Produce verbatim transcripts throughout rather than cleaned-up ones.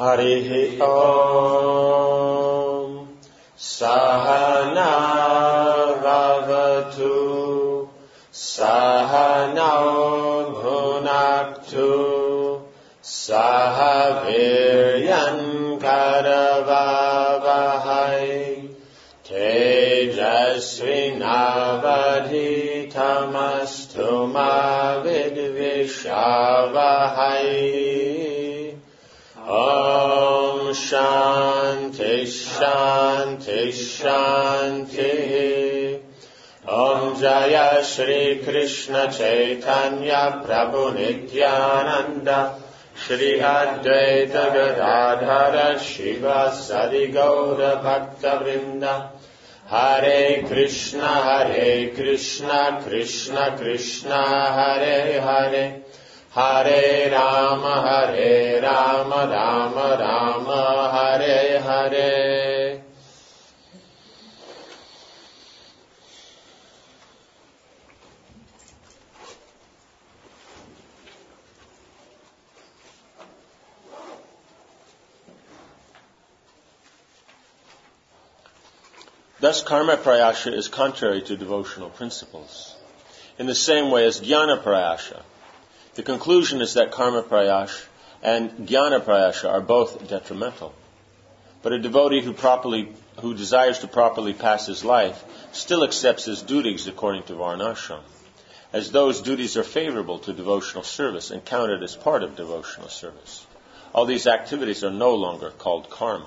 Harihi Om Sahana Bhavatu Sahano Bhunaktu Sahaviryan Karavavahai Tejasvinavadhitamastu ma vidvishavahai. Om Shanti Shanti Shanti. Om Jaya Shri Krishna Chaitanya Prabhu Nityananda Shri Advaita Gadadhara Shiva Sadi Gaura Bhakta Vrinda. Hare Krishna Hare Krishna Krishna Krishna Hare Hare Hare Rama Hare Rama Rama Rama Hare Hare. Thus, karma prayasha is contrary to devotional principles. In the same way as jnana prayasha, the conclusion is that karma prayasha and jnana prayasha are both detrimental. But a devotee who properly, who desires to properly pass his life still accepts his duties according to varnashram, as those duties are favorable to devotional service and counted as part of devotional service. All these activities are no longer called karma.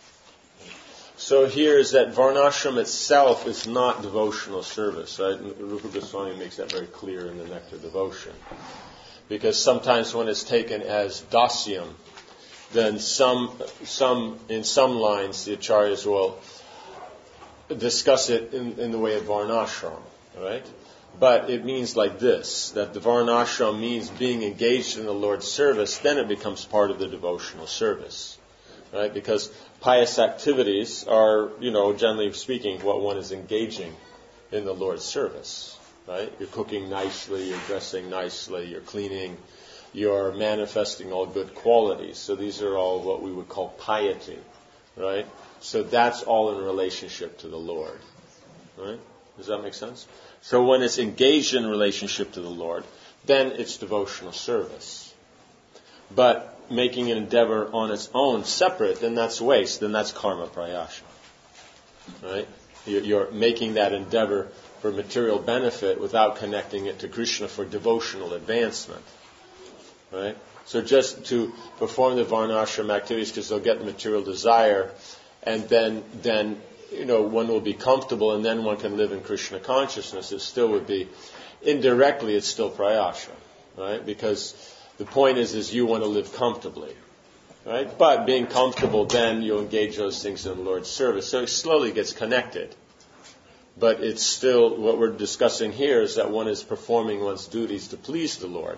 So here is that varnashram itself is not devotional service. Right? Rupa Goswami makes that very clear in the Nectar Devotion. Because sometimes when it's taken as dasyam, then some, some in some lines the acharyas will discuss it in, in the way of varnashram, right? But it means like this, that the varnashram means being engaged in the Lord's service, then it becomes part of the devotional service, right? Because pious activities are, you know, generally speaking, what one is engaging in the Lord's service, right? You're cooking nicely, you're dressing nicely, you're cleaning, you're manifesting all good qualities. So these are all what we would call piety, right? So that's all in relationship to the Lord, right? Does that make sense? So when it's engaged in relationship to the Lord, then it's devotional service. But making an endeavor on its own, separate, then that's waste, then that's karma prayasha. Right? You're making that endeavor for material benefit without connecting it to Krishna for devotional advancement. Right? So just to perform the varnashram activities because they'll get the material desire, and then, then you know, one will be comfortable, and then one can live in Krishna consciousness. It still would be, indirectly, it's still prayasha. Right? Because the point is, is you want to live comfortably, right? But being comfortable, then you engage those things in the Lord's service. So it slowly gets connected. But it's still, what we're discussing here is that one is performing one's duties to please the Lord,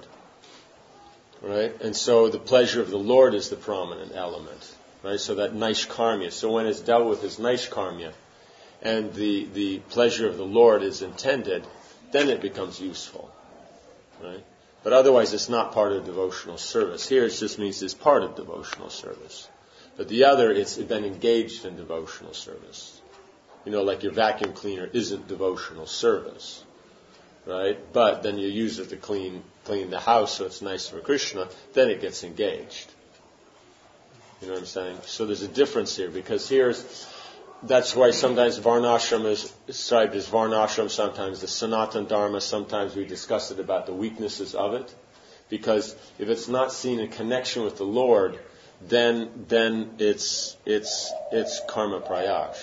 right? And so the pleasure of the Lord is the prominent element, right? So that naishkarmya. So when it's dealt with as naishkarmya, and the, the pleasure of the Lord is intended, then it becomes useful, right? But otherwise, it's not part of devotional service. Here, it just means it's part of devotional service. But the other, it's been engaged in devotional service. You know, like your vacuum cleaner isn't devotional service, right? But then you use it to clean clean the house so it's nice for Krishna. Then it gets engaged. You know what I'm saying? So there's a difference here, because here's that's why sometimes varnashram is described as varnashram, sometimes the Sanatana Dharma, sometimes we discuss it about the weaknesses of it. Because if it's not seen in connection with the Lord, then then it's it's it's karma prayash.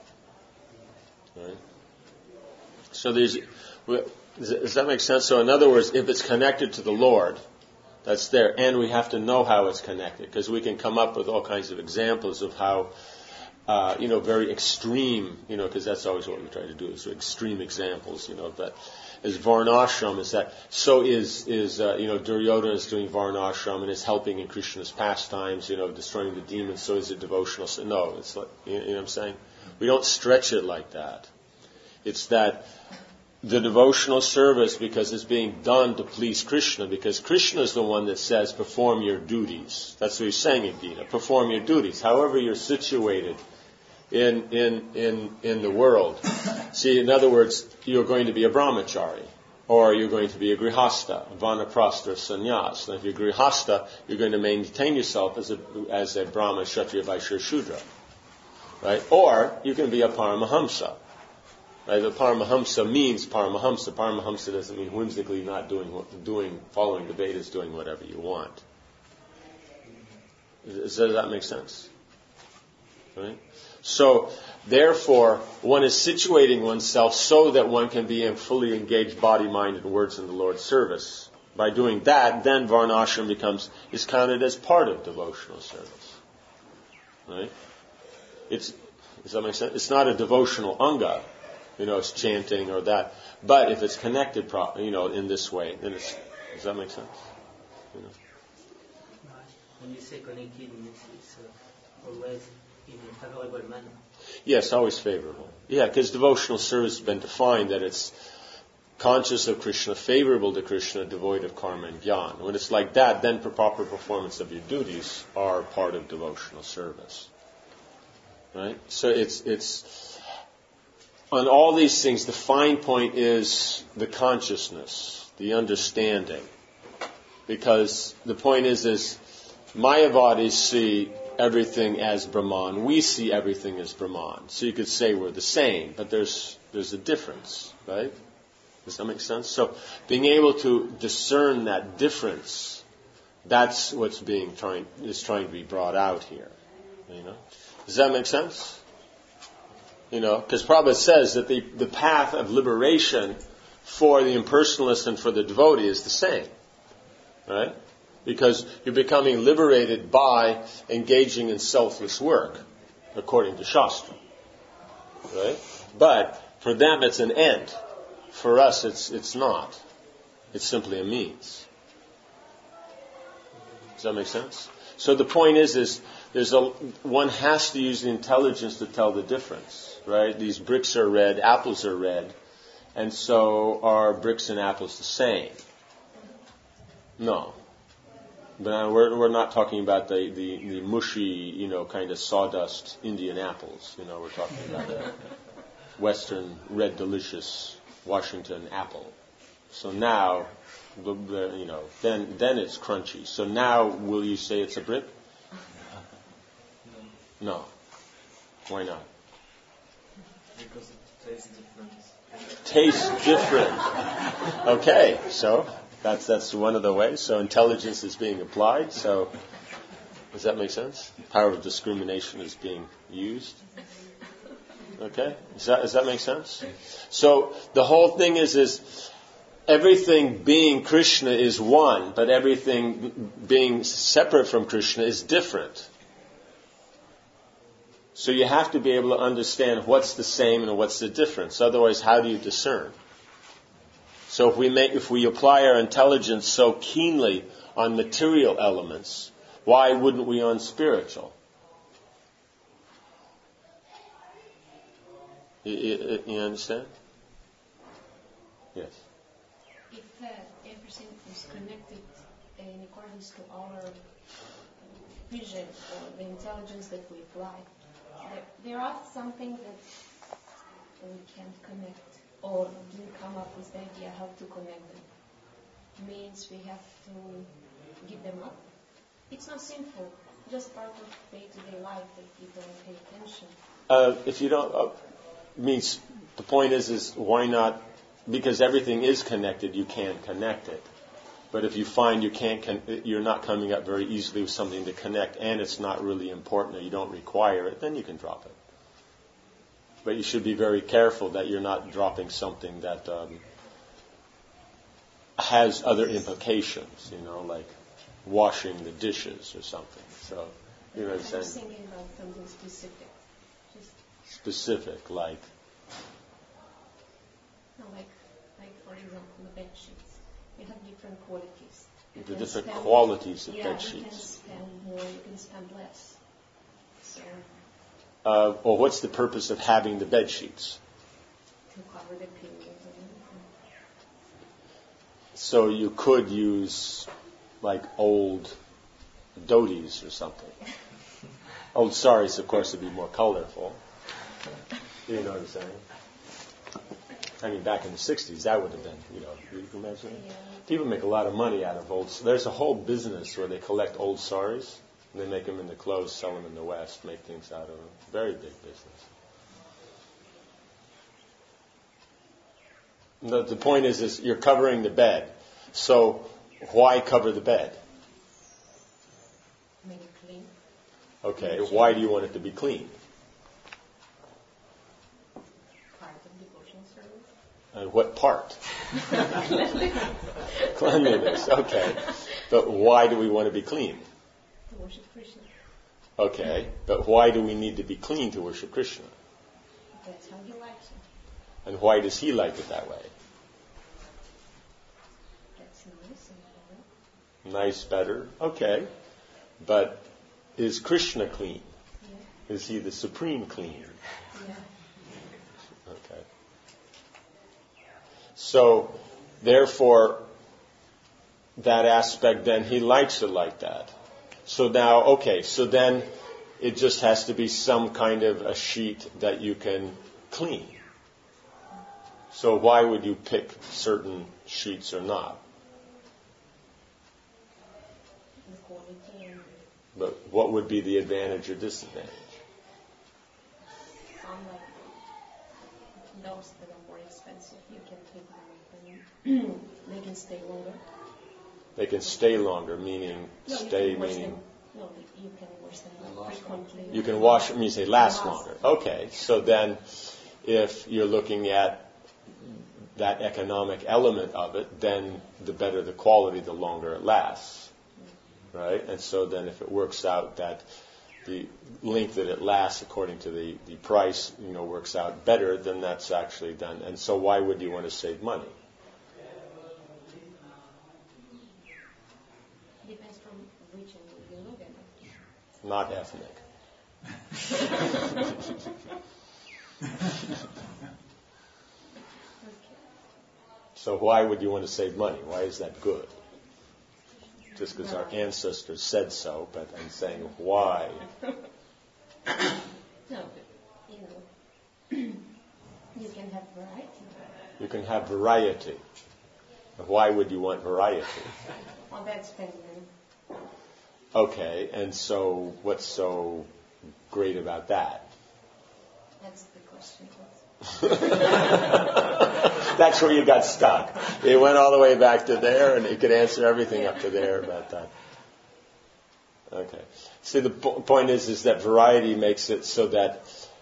Right? So there's does that make sense? So in other words, if it's connected to the Lord, that's there. And we have to know how it's connected, because we can come up with all kinds of examples of how Uh, you know, very extreme, you know, because that's always what we try to do, is extreme examples, you know, that is varnashram, is that, so is, is uh, you know, Duryodhana is doing varnashram and is helping in Krishna's pastimes, you know, destroying the demons, so is it devotional? So, no, it's like, you know what I'm saying? We don't stretch it like that. It's that the devotional service because it's being done to please Krishna, because Krishna is the one that says, perform your duties. That's what he's saying in Gita. Perform your duties. However you're situated in, in, in, in the world. See, in other words, you're going to be a brahmachari, or you're going to be a grihasta, a vanaprastha, sannyas. And if you're grihasta, you're going to maintain yourself as a, as a brahma, kshatriya, vaishya, shudra. Right? Or you can be a paramahamsa. Right? The Paramahamsa means Paramahamsa. Paramahamsa doesn't mean whimsically not doing, doing, following the Vedas, doing whatever you want. Does that make sense? Right? So, therefore, one is situating oneself so that one can be fully engaged, body, mind, and words in the Lord's service. By doing that, then Varnashram becomes is counted as part of devotional service. Right? It's does that make sense? It's not a devotional anga. You know, it's chanting or that. But if it's connected, pro- you know, in this way, then it's. Does that make sense? You know? When you say connected, it's uh, always in a favorable manner. Yes, always favorable. Yeah, because devotional service has been defined that it's conscious of Krishna, favorable to Krishna, devoid of karma and jnana. When it's like that, then the proper performance of your duties are part of devotional service. Right? So it's it's. On all these things, the fine point is the consciousness, the understanding. Because the point is, is Mayavadis see everything as Brahman. We see everything as Brahman. So you could say we're the same, but there's there's a difference, right? Does that make sense? So being able to discern that difference, that's what's being trying is trying to be brought out here. You know? Does that make sense? You know, because Prabhupada says that the, the path of liberation for the impersonalist and for the devotee is the same. Right? Because you're becoming liberated by engaging in selfless work, according to Shastra. Right? But for them it's an end. For us it's it's not. It's simply a means. Does that make sense? So the point is, is there's a one has to use the intelligence to tell the difference. Right? These bricks are red, apples are red, and so are bricks and apples the same? No. But we're, we're not talking about the, the, the mushy, you know, kind of sawdust Indian apples. You know, we're talking about a Western red delicious Washington apple. So now, the, the, you know, then then it's crunchy. So now, will you say it's a brick? No. Why not? Because it tastes different. Tastes different. Okay, so that's that's one of the ways. So intelligence is being applied. So does that make sense? Power of discrimination is being used. Okay, does that does that make sense? So the whole thing is is everything being Krishna is one, but everything being separate from Krishna is different. So you have to be able to understand what's the same and what's the difference. Otherwise, how do you discern? So if we make, if we apply our intelligence so keenly on material elements, why wouldn't we on spiritual? You, you, you understand? Yes. If uh, everything is connected in accordance to our vision or the intelligence that we apply, There, there are some things that we can't connect or didn't come up with the idea how to connect them. Means we have to give them up. It's not sinful, just part of day-to-day life that you don't pay attention. Uh, if you don't, uh, means the point is, is why not? Because everything is connected, you can connect it. But if you find you can't, con- you're not coming up very easily with something to connect, and it's not really important, or you don't require it, then you can drop it. But you should be very careful that you're not dropping something that um, has other implications. You know, like washing the dishes or something. So, you know what I'm saying? I'm thinking about something specific. Just specific, like. No, like, like for example, the bed sheets. You have different qualities. You the different spend, qualities of yeah, bed sheets. You can sheets. spend more, you can spend less. So, uh, well, what's the purpose of having the bed sheets? To cover the pillows and everything. So you could use like old dhotis or something. Old saris, of course, would be more colorful. You know what I'm saying? I mean, back in the sixties, that would have been, you know, you can imagine it? Yeah. People make a lot of money out of old. There's a whole business where they collect old saris, and they make them into clothes, sell them in the West, make things out of them. Very big business. The, the point is, is you're covering the bed. So why cover the bed? Make it clean. Okay, why do you want it to be clean? Part of devotion service. And what part? Cleanliness, okay. But why do we want to be clean? To worship Krishna. Okay, but why do we need to be clean to worship Krishna? That's how he likes it. And why does he like it that way? That's nice and Nice, better, okay. But is Krishna clean? Yeah. Is he the supreme clean? Yeah. Okay. So, therefore, that aspect, then he likes it like that. So now, okay, so then it just has to be some kind of a sheet that you can clean. So why would you pick certain sheets or not? The quality and But what would be the advantage or disadvantage? unlike those that are more expensive, you can keep them open. They can stay longer. They can stay longer, meaning No, stay you can wash meaning them. No, you can wash them frequently. you can wash them, you say last Last. longer. Okay, so then if you're looking at that economic element of it, then the better the quality, the longer it lasts. Right? And so then if it works out that the length that it lasts according to the, the price, you know, works out better, then that's actually done. And so why would you want to save money? Depends from which angle you look at it. Not ethnic. So why would you want to save money? Why is that good? Just because our ancestors said so, but I'm saying why? No, but, you know, you can have variety. You can have variety. But why would you want variety? Well, that's feminine. Okay, and so what's so great about that? That's the question. That's where you got stuck. It went all the way back to there, and it could answer everything up to there about that. Okay. See, the po- point is, is that variety makes it so that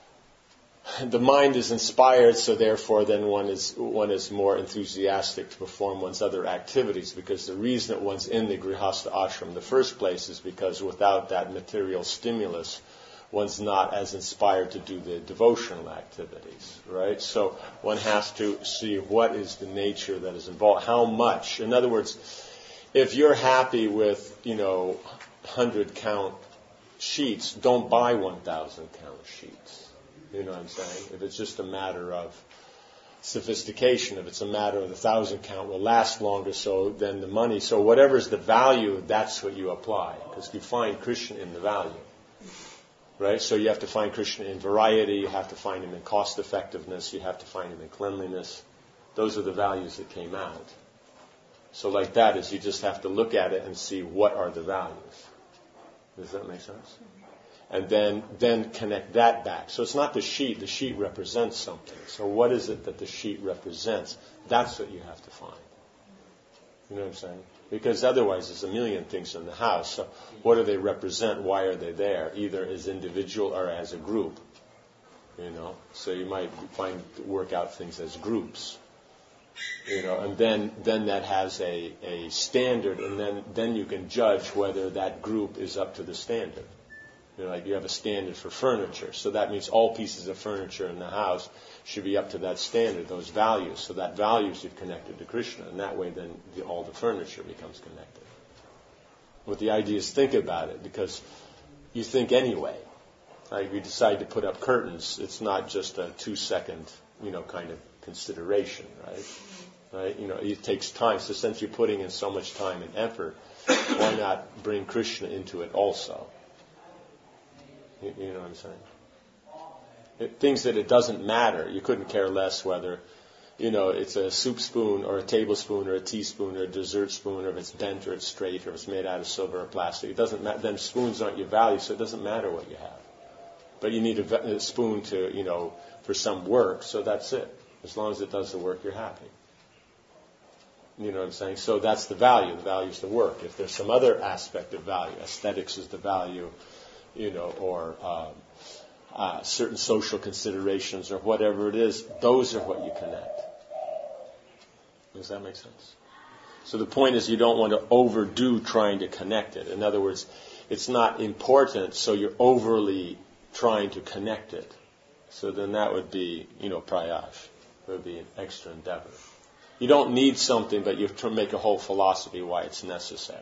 the mind is inspired, so therefore then one is one is more enthusiastic to perform one's other activities, because the reason that one's in the Grihastha ashram in the first place is because without that material stimulus, one's not as inspired to do the devotional activities, right? So one has to see what is the nature that is involved, how much. In other words, if you're happy with, you know, one hundred count sheets, don't buy one thousand count sheets. You know what I'm saying? If it's just a matter of sophistication, if it's a matter of the thousand count will last longer, so then the money, so whatever's the value, that's what you apply, because you find Krishna in the value. Right? So you have to find Krishna in variety, you have to find him in cost effectiveness, you have to find him in cleanliness. Those are the values that came out. So like that is you just have to look at it and see what are the values. Does that make sense? And then then connect that back. So it's not the sheet, the sheet represents something. So what is it that the sheet represents? That's what you have to find. You know what I'm saying? Because otherwise there's a million things in the house. So what do they represent? Why are they there? Either as individual or as a group. You know? So you might find work out things as groups. You know, and then then that has a, a standard, and then, then you can judge whether that group is up to the standard. You know, like you have a standard for furniture. So that means all pieces of furniture in the house should be up to that standard, those values. So that value should be connected to Krishna. And that way then the, all the furniture becomes connected. What the idea is, think about it, because you think anyway. Like we decide to put up curtains, it's not just a two second, you know, kind of consideration, right? right? You know, it takes time. So since you're putting in so much time and effort, why not bring Krishna into it also? You, you know what I'm saying? It, things that it doesn't matter. You couldn't care less whether, you know, it's a soup spoon or a tablespoon or a teaspoon or a dessert spoon, or if it's bent or it's straight or if it's made out of silver or plastic. It doesn't matter. Then spoons aren't your value, so it doesn't matter what you have. But you need a, a spoon to, you know, for some work, so that's it. As long as it does the work, you're happy. You know what I'm saying? So that's the value. The value is the work. If there's some other aspect of value, aesthetics is the value, you know, or um, uh, certain social considerations or whatever it is, those are what you connect. Does that make sense? So the point is you don't want to overdo trying to connect it. In other words, it's not important, so you're overly trying to connect it. So then that would be, you know, prayash. It would be an extra endeavor. You don't need something, but you have to make a whole philosophy why it's necessary.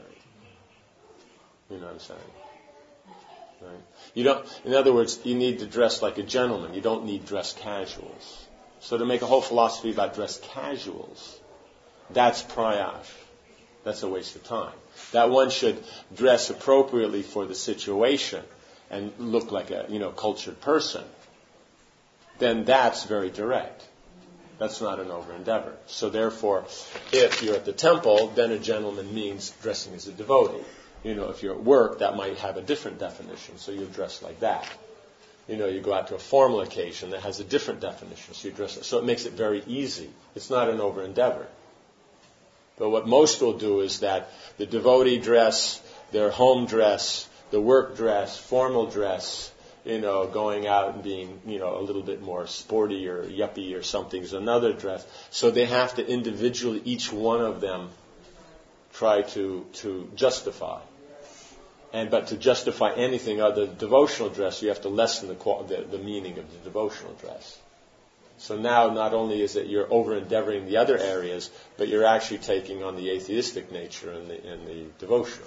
You know what I'm saying? Right? You don't. In other words, you need to dress like a gentleman. You don't need dress casuals. So to make a whole philosophy about dress casuals, that's prayash. That's a waste of time. That one should dress appropriately for the situation and look like a, you know, cultured person. Then that's very direct. That's not an over-endeavor. So therefore, if you're at the temple, then a gentleman means dressing as a devotee. You know, if you're at work, that might have a different definition, so you'll dress like that. You know, you go out to a formal occasion that has a different definition, so you dress. So it makes it very easy. It's not an over-endeavor. But what most will do is that the devotee dress, their home dress, the work dress, formal dress, you know, going out and being, you know, a little bit more sporty or yuppie or something is another dress. So they have to individually, each one of them, try to, to justify. And but to justify anything other than devotional dress, you have to lessen the, the, the meaning of the devotional dress. So now not only is it you're over-endeavoring the other areas, but you're actually taking on the atheistic nature and the, and the devotional.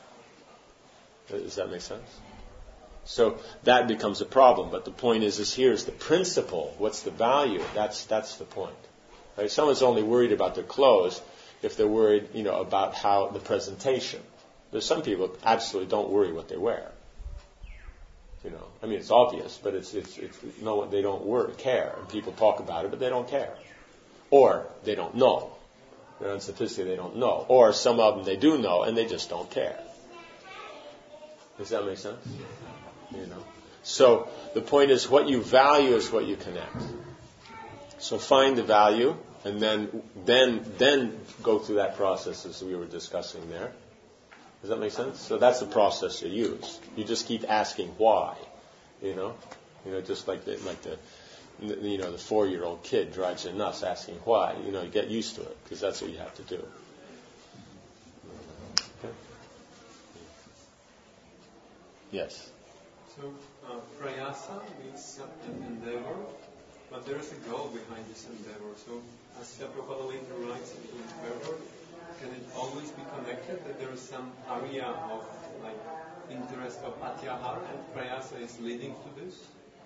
Does that make sense? So that becomes a problem. But the point is, is here's the principle. What's the value? That's that's the point. Right? Someone's only worried about their clothes if they're worried, you know, about how the presentation. There's some people who absolutely don't worry what they wear. You know, I mean, it's obvious, but it's it's, it's no, they don't worry, care, and people talk about it, but they don't care, or they don't know. They're unsophisticated, they don't know, or some of them they do know and they just don't care. Does that make sense? You know. So the point is, what you value is what you connect. So find the value, and then then then go through that process as we were discussing there. Does that make sense? So that's the process you use. You just keep asking why, you know, you know, just like the like the you know the four-year-old kid drives you nuts asking why. You know, you get used to it because that's what you have to do. Okay. Yes. So uh, prayasa means an endeavor, but there is a goal behind this endeavor. So as Prabhupada later writes in Endeavor, can it always be connected that there is some area of like interest of atyahara and prayasa is leading to this?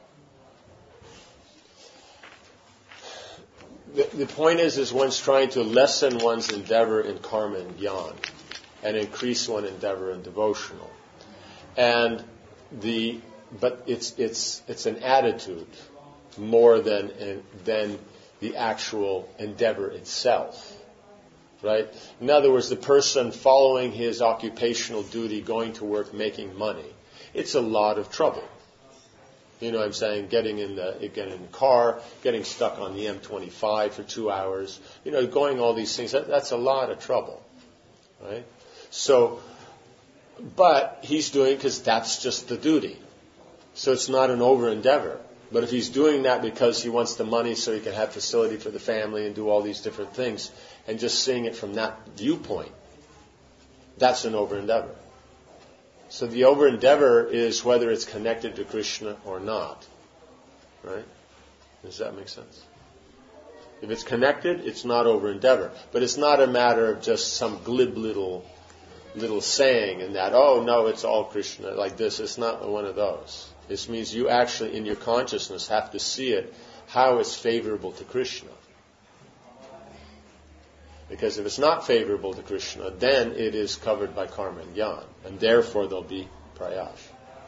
The, the point is, is one's trying to lessen one's endeavor in karma and jnana and increase one's endeavor in devotional. And the but it's it's it's an attitude more than than the actual endeavor itself. Right? In other words, the person following his occupational duty, going to work, making money, it's a lot of trouble. You know what I'm saying? Getting in the getting in the car, getting stuck on the M twenty-five for two hours, you know, going all these things, that, that's a lot of trouble. Right? So, but he's doing it because that's just the duty. So it's not an over-endeavor. But if he's doing that because he wants the money so he can have facility for the family and do all these different things, and just seeing it from that viewpoint, that's an over-endeavor. So the over-endeavor is whether it's connected to Krishna or not. Right? Does that make sense? If it's connected, it's not over-endeavor. But it's not a matter of just some glib little little saying and that, oh, no, it's all Krishna, like this. It's not one of those. This means you actually, in your consciousness, have to see it how it's favorable to Krishna. Because if it's not favorable to Krishna, then it is covered by karma and jnana, and therefore there'll be prayash.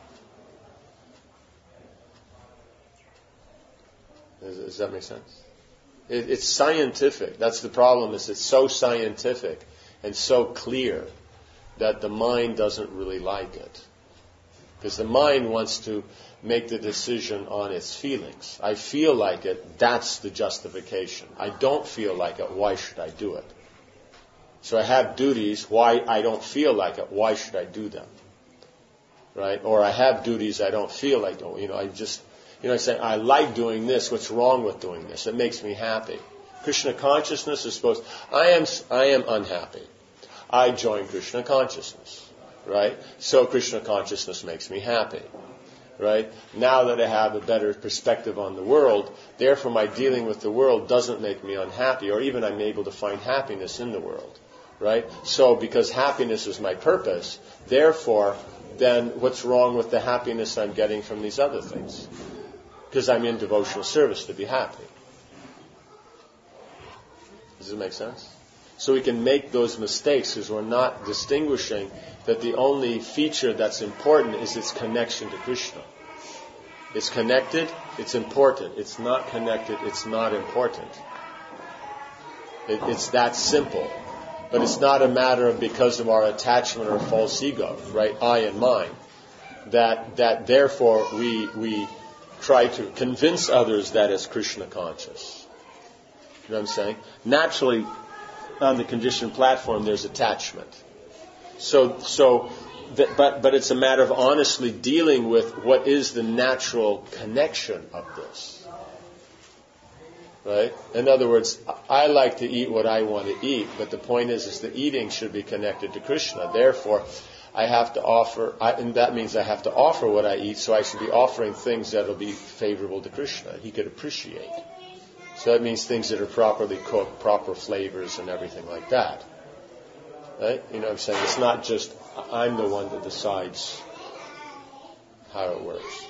Does, does that make sense? It, it's scientific. That's the problem, is it's so scientific and so clear that the mind doesn't really like it. Because the mind wants to make the decision on its feelings. I feel like it, that's the justification. I don't feel like it, why should I do it? So I have duties, why I don't feel like it, why should I do them? Right? Or I have duties I don't feel like doing. You know, I just, you know, I say, I like doing this, what's wrong with doing this? It makes me happy. Krishna consciousness is supposed, I am, I am unhappy. I join Krishna consciousness. Right? So Krishna consciousness makes me happy. Right? Now that I have a better perspective on the world, therefore my dealing with the world doesn't make me unhappy, or even I'm able to find happiness in the world. Right? So because happiness is my purpose, therefore, then what's wrong with the happiness I'm getting from these other things? Because I'm in devotional service to be happy. Does it make sense? So we can make those mistakes because we're not distinguishing that the only feature that's important is its connection to Krishna. It's connected, it's important. It's not connected, it's not important. It, it's that simple. But it's not a matter of because of our attachment or false ego, right? I and mine. That that therefore we we try to convince others that it's Krishna conscious. You know what I'm saying? Naturally, on the conditioned platform, there's attachment. So, so, that, but but it's a matter of honestly dealing with what is the natural connection of this. Right? In other words, I like to eat what I want to eat, but the point is, is the eating should be connected to Krishna. Therefore, I have to offer, I, and that means I have to offer what I eat, so I should be offering things that will be favorable to Krishna. He could appreciate. So that means things that are properly cooked, proper flavors and everything like that. Right? You know what I'm saying? It's not just I'm the one that decides how it works.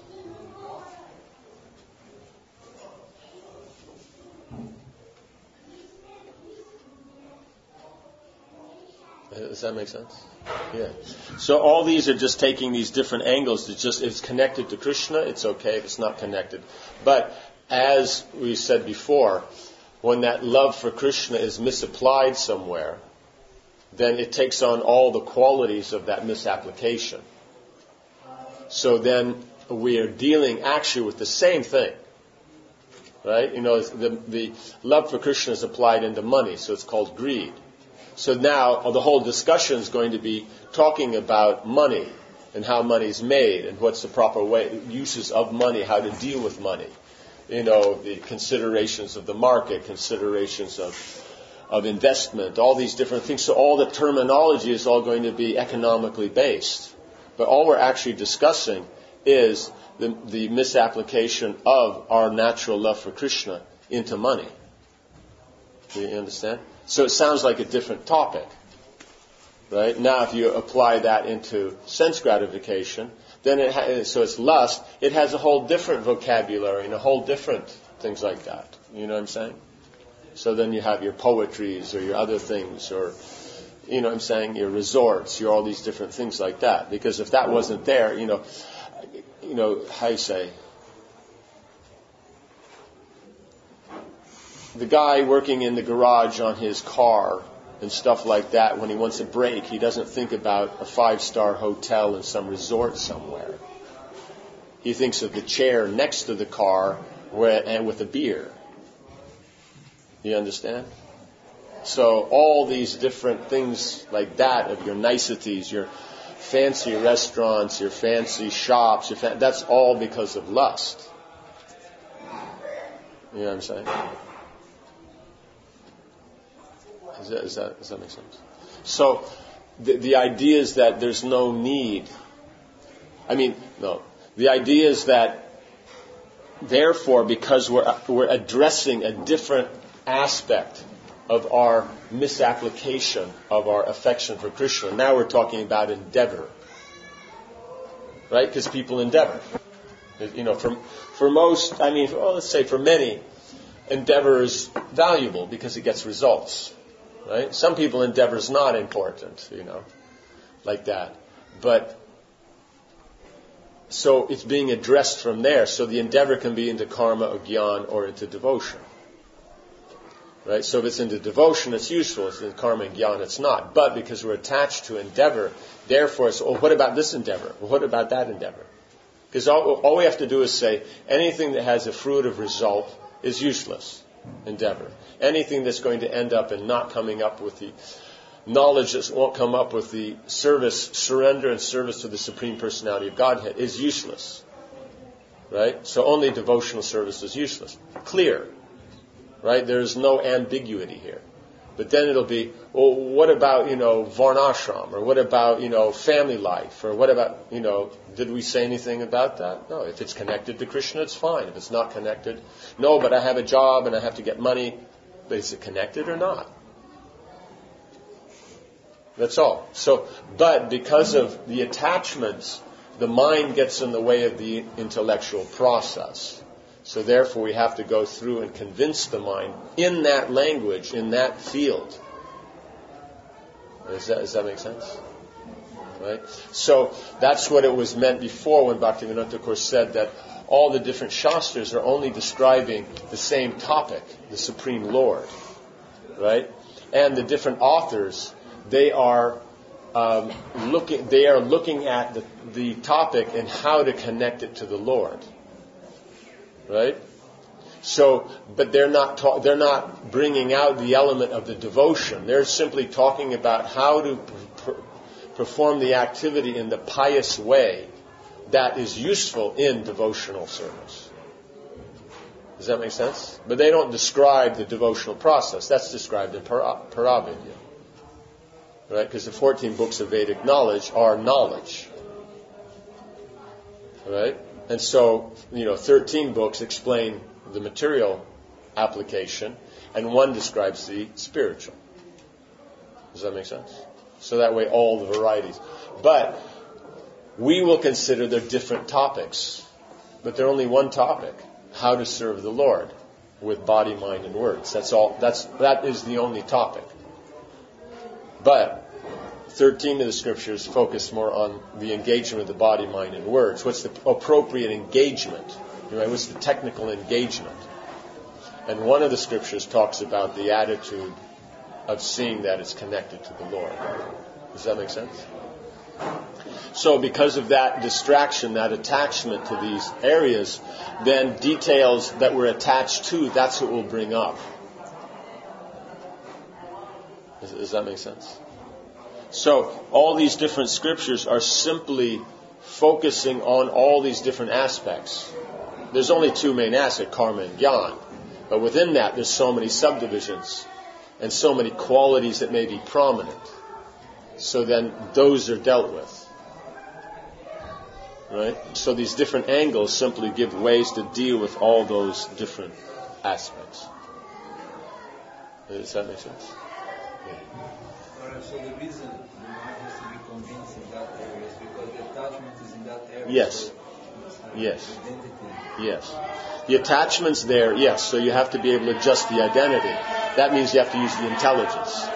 Does that make sense? Yeah. So all these are just taking these different angles. It's just, if it's connected to Krishna, it's okay. If it's not connected. But as we said before, when that love for Krishna is misapplied somewhere, then it takes on all the qualities of that misapplication. So then we are dealing actually with the same thing. Right? You know, the, the love for Krishna is applied into money, so it's called greed. So now the whole discussion is going to be talking about money and how money is made and what's the proper way, uses of money, how to deal with money. You know, the considerations of the market, considerations of of investment, all these different things. So all the terminology is all going to be economically based. But all we're actually discussing is the, the misapplication of our natural love for Krishna into money. Do you understand? So it sounds like a different topic. Right? Now if you apply that into sense gratification, then it ha- so it's lust, it has a whole different vocabulary and a whole different things like that. You know what I'm saying? So then you have your poetries or your other things, or, you know what I'm saying, your resorts, your all these different things like that. Because if that wasn't there, you know, you know, how you say, the guy working in the garage on his car and stuff like that, when he wants a break, he doesn't think about a five-star hotel in some resort somewhere. He thinks of the chair next to the car where, and with a beer. You understand? So all these different things like that, of your niceties, your fancy restaurants, your fancy shops, your fa- that's all because of lust. You know what I'm saying? Is that, is that, does that make sense? So the, the idea is that there's no need. I mean, no. The idea is that, therefore, because we're we're addressing a different aspect of our misapplication of our affection for Krishna. Now we're talking about endeavor. Right? Because people endeavor. You know, for, for most, I mean, well, let's say for many, endeavor is valuable because it gets results. Right? Some people endeavor is not important, you know, like that. But so it's being addressed from there. So the endeavor can be into karma or gyan or into devotion. Right? So if it's into devotion, it's useful. If it's in karma and gyan, it's not. But because we're attached to endeavor, therefore, it's, oh, what about this endeavor? Well, what about that endeavor? Because all, all we have to do is say anything that has a fruitive result is useless endeavor. Anything that's going to end up in not coming up with the knowledge that won't come up with the service, surrender and service to the Supreme Personality of Godhead is useless. Right? So only devotional service is useless. Clear. Right? There's no ambiguity here. But then it'll be, well, what about, you know, varnashram? Or what about, you know, family life? Or what about, you know, did we say anything about that? No. If it's connected to Krishna, it's fine. If it's not connected, no, but I have a job and I have to get money. But is it connected or not? That's all. So, but because of the attachments, the mind gets in the way of the intellectual process. So therefore we have to go through and convince the mind in that language, in that field. Does that, does that make sense? Right? So that's what it was meant before when Bhaktivinoda Thakur said that all the different shastras are only describing the same topic, the Supreme Lord. Right? And the different authors, they are um, looking they are looking at the, the topic and how to connect it to the Lord. Right? So, but they're not ta- they're not bringing out the element of the devotion. They're simply talking about how to per- perform the activity in the pious way that is useful in devotional service. Does that make sense? But they don't describe the devotional process. That's described in Para- Paravidya. Right? Because the fourteen books of Vedic knowledge are knowledge. Right? And so, you know, thirteen books explain the material application, and one describes the spiritual. Does that make sense? So that way all the varieties. But we will consider they're different topics, but they're only one topic: how to serve the Lord with body, mind, and words. That's all. That's that is the only topic. But thirteen of the scriptures focus more on the engagement of the body, mind, and words. What's the appropriate engagement? Right? What's the technical engagement? And one of the scriptures talks about the attitude of seeing that it's connected to the Lord. Does that make sense? So because of that distraction, that attachment to these areas, then details that we're attached to, that's what we'll bring up. Does, does that make sense? So all these different scriptures are simply focusing on all these different aspects. There's only two main aspects, karma and jnana. But within that, there's so many subdivisions and so many qualities that may be prominent. So then those are dealt with. Right? So these different angles simply give ways to deal with all those different aspects. Does that make sense? Alright, so the reason the mind has to be convinced in that area is because the attachment is in that area. Yes. So Yes. identity. Yes. The attachment's there, yes, so you have to be able to adjust the identity. That means you have to use the intelligence.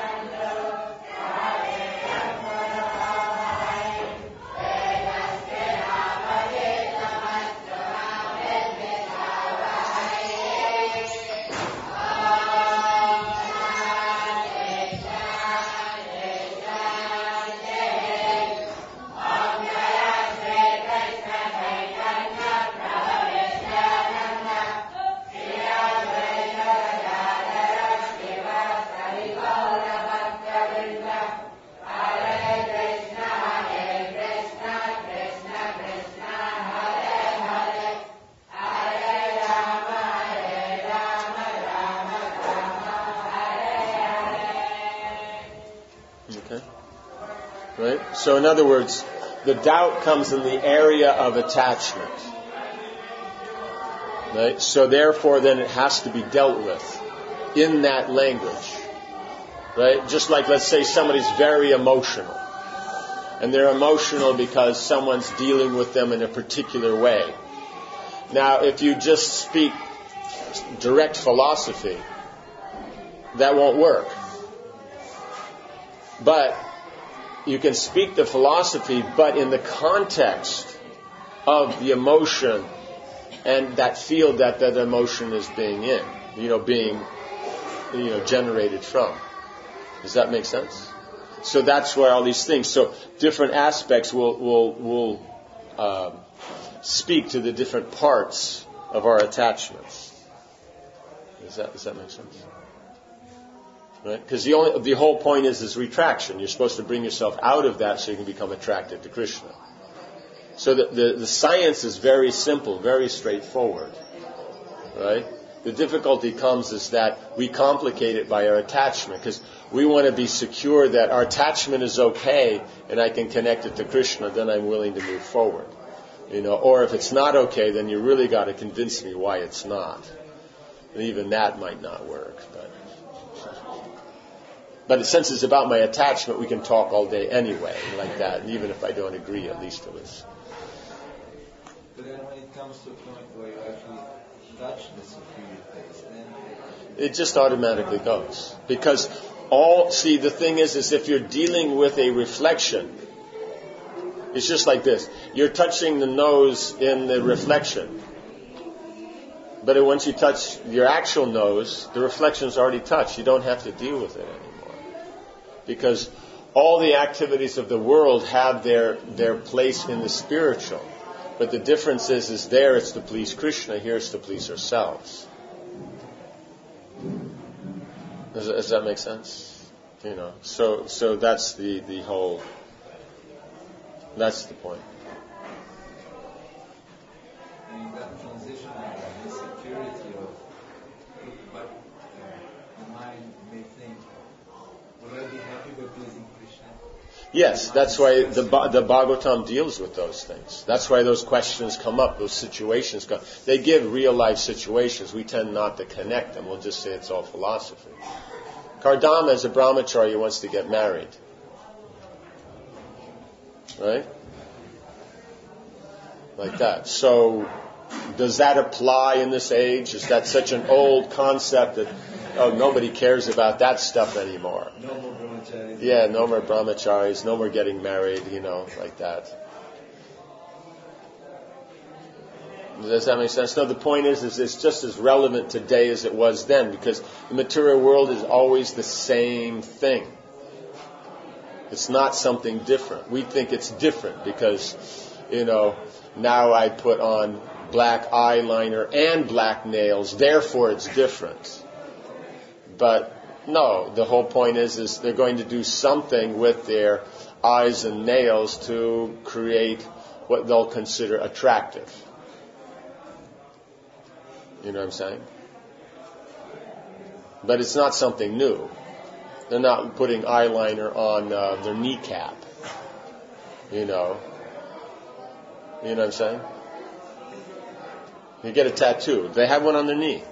Right? So in other words, the doubt comes in the area of attachment. Right? So therefore then it has to be dealt with in that language. Right? Just like, let's say somebody's very emotional. And they're emotional because someone's dealing with them in a particular way. Now, if you just speak direct philosophy, that won't work. But you can speak the philosophy, but in the context of the emotion and that field that that emotion is being in, you know, being, you know, generated from. Does that make sense? So that's where all these things. So different aspects will will will uh, speak to the different parts of our attachments. Does that does that make sense? Right? Because the only the whole point is is retraction. You're supposed to bring yourself out of that so you can become attracted to Krishna. So the the, the science is very simple, very straightforward. Right? The difficulty comes is that we complicate it by our attachment, because we want to be secure that our attachment is okay and I can connect it to Krishna, then I'm willing to move forward. You know, or if it's not okay, then you really got to convince me why it's not. And even that might not work. But, but since it's about my attachment, we can talk all day anyway, like that. And even if I don't agree, at least it was. But then when it comes to a point where you actually touch the superior place, then it just automatically goes. Because all, see, the thing is, is if you're dealing with a reflection, it's just like this. You're touching the nose in the reflection. But once you touch your actual nose, the reflection's already touched. You don't have to deal with it anymore. Because all the activities of the world have their, their place in the spiritual. But the difference is, is there it's to please Krishna, here it's to please ourselves. Does, does that make sense? You know, so so that's the, the whole, that's the point. I mean, that transition of the security of, but uh, the mind may think, will I be happy by pleasing Krishna? Yes, that's why the the Bhagavatam deals with those things. That's why those questions come up, those situations come. They give real life situations. We tend not to connect them. We'll just say it's all philosophy. Kardama, as a brahmacharya, wants to get married. Right? Like that. So, does that apply in this age? Is that such an old concept that, oh, nobody cares about that stuff anymore? No more brahmacharis. Yeah, no more brahmacharis, no more getting married, you know, like that. Does that make sense? No, the point is, is it's just as relevant today as it was then, because the material world is always the same thing. It's not something different. We think it's different because, you know, now I put on black eyeliner and black nails, therefore it's different. But no, the whole point is, is they're going to do something with their eyes and nails to create what they'll consider attractive. You know what I'm saying? But it's not something new. They're not putting eyeliner on uh, their kneecap. You know. You know what I'm saying? You get a tattoo. Do they have one on their knee?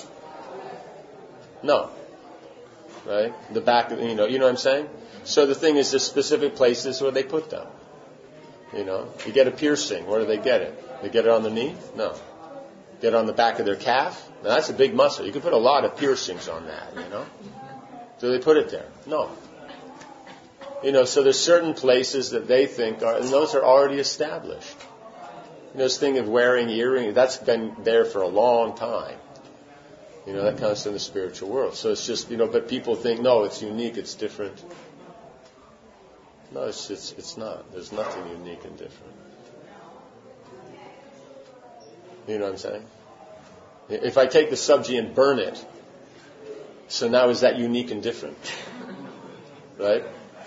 No. Right? The back, you know, you know what I'm saying? So the thing is, there's specific places where they put them. You know, you get a piercing. Where do they get it? They get it on the knee? No. Get it on the back of their calf? Now that's a big muscle. You can put a lot of piercings on that, you know. Do they put it there? No. You know, so there's certain places that they think are, and those are already established. You know, this thing of wearing earrings, that's been there for a long time. You know, that comes from the spiritual world. So it's just, you know, but people think, no, it's unique, it's different. No, it's it's, it's not. There's nothing unique and different. You know what I'm saying? If I take the sabji and burn it, so now is that unique and different? Right?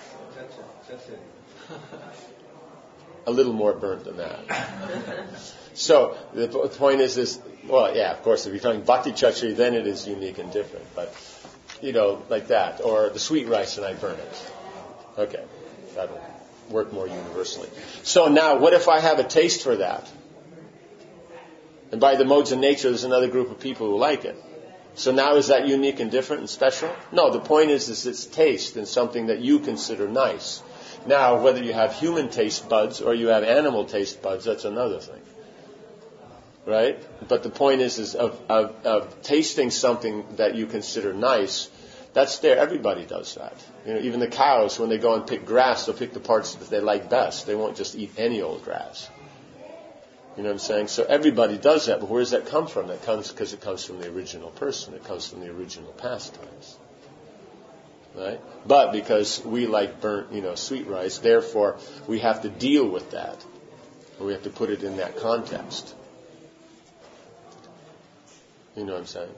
A little more burnt than that. So the point is, is well, yeah, of course, if you're talking bhakti chachari, then it is unique and different. But, you know, like that. Or the sweet rice and I burn it. Okay. That'll work more universally. So now, what if I have a taste for that? And by the modes of nature, there's another group of people who like it. So now is that unique and different and special? No, the point is, is it's taste and something that you consider nice. Now, whether you have human taste buds or you have animal taste buds, that's another thing. Right? But the point is, is of, of, of tasting something that you consider nice, That's there. Everybody does that. You know, even the cows, when they go and pick grass, they'll pick the parts that they like best. They won't just eat any old grass. You know what I'm saying? So everybody does that, but where does that come from? That comes because it comes from the original person. It comes from the original pastimes. Right? But because we like burnt, you know, sweet rice, therefore we have to deal with that. Or we have to put it in that context. You know what I'm saying?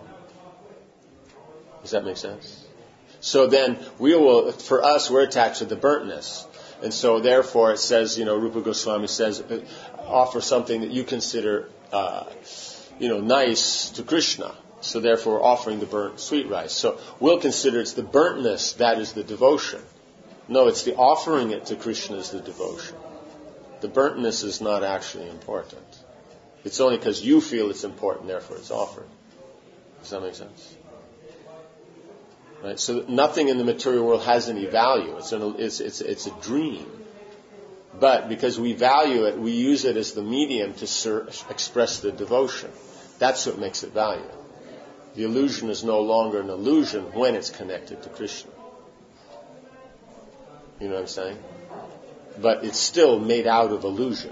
Does that make sense? So then we will, for us, we're attached to the burntness. And so therefore it says, you know, Rupa Goswami says, offer something that you consider, uh, you know, nice to Krishna. So therefore offering the burnt sweet rice. So we'll consider it's the burntness that is the devotion. No, it's the offering it to Krishna is the devotion. The burntness is not actually important. It's only because you feel it's important, therefore it's offered. Does that make sense? Right? So nothing in the material world has any value. It's, an, it's, it's, it's a dream. But because we value it, we use it as the medium to ser- express the devotion. That's what makes it valuable. The illusion is no longer an illusion when it's connected to Krishna. You know what I'm saying? But it's still made out of illusion.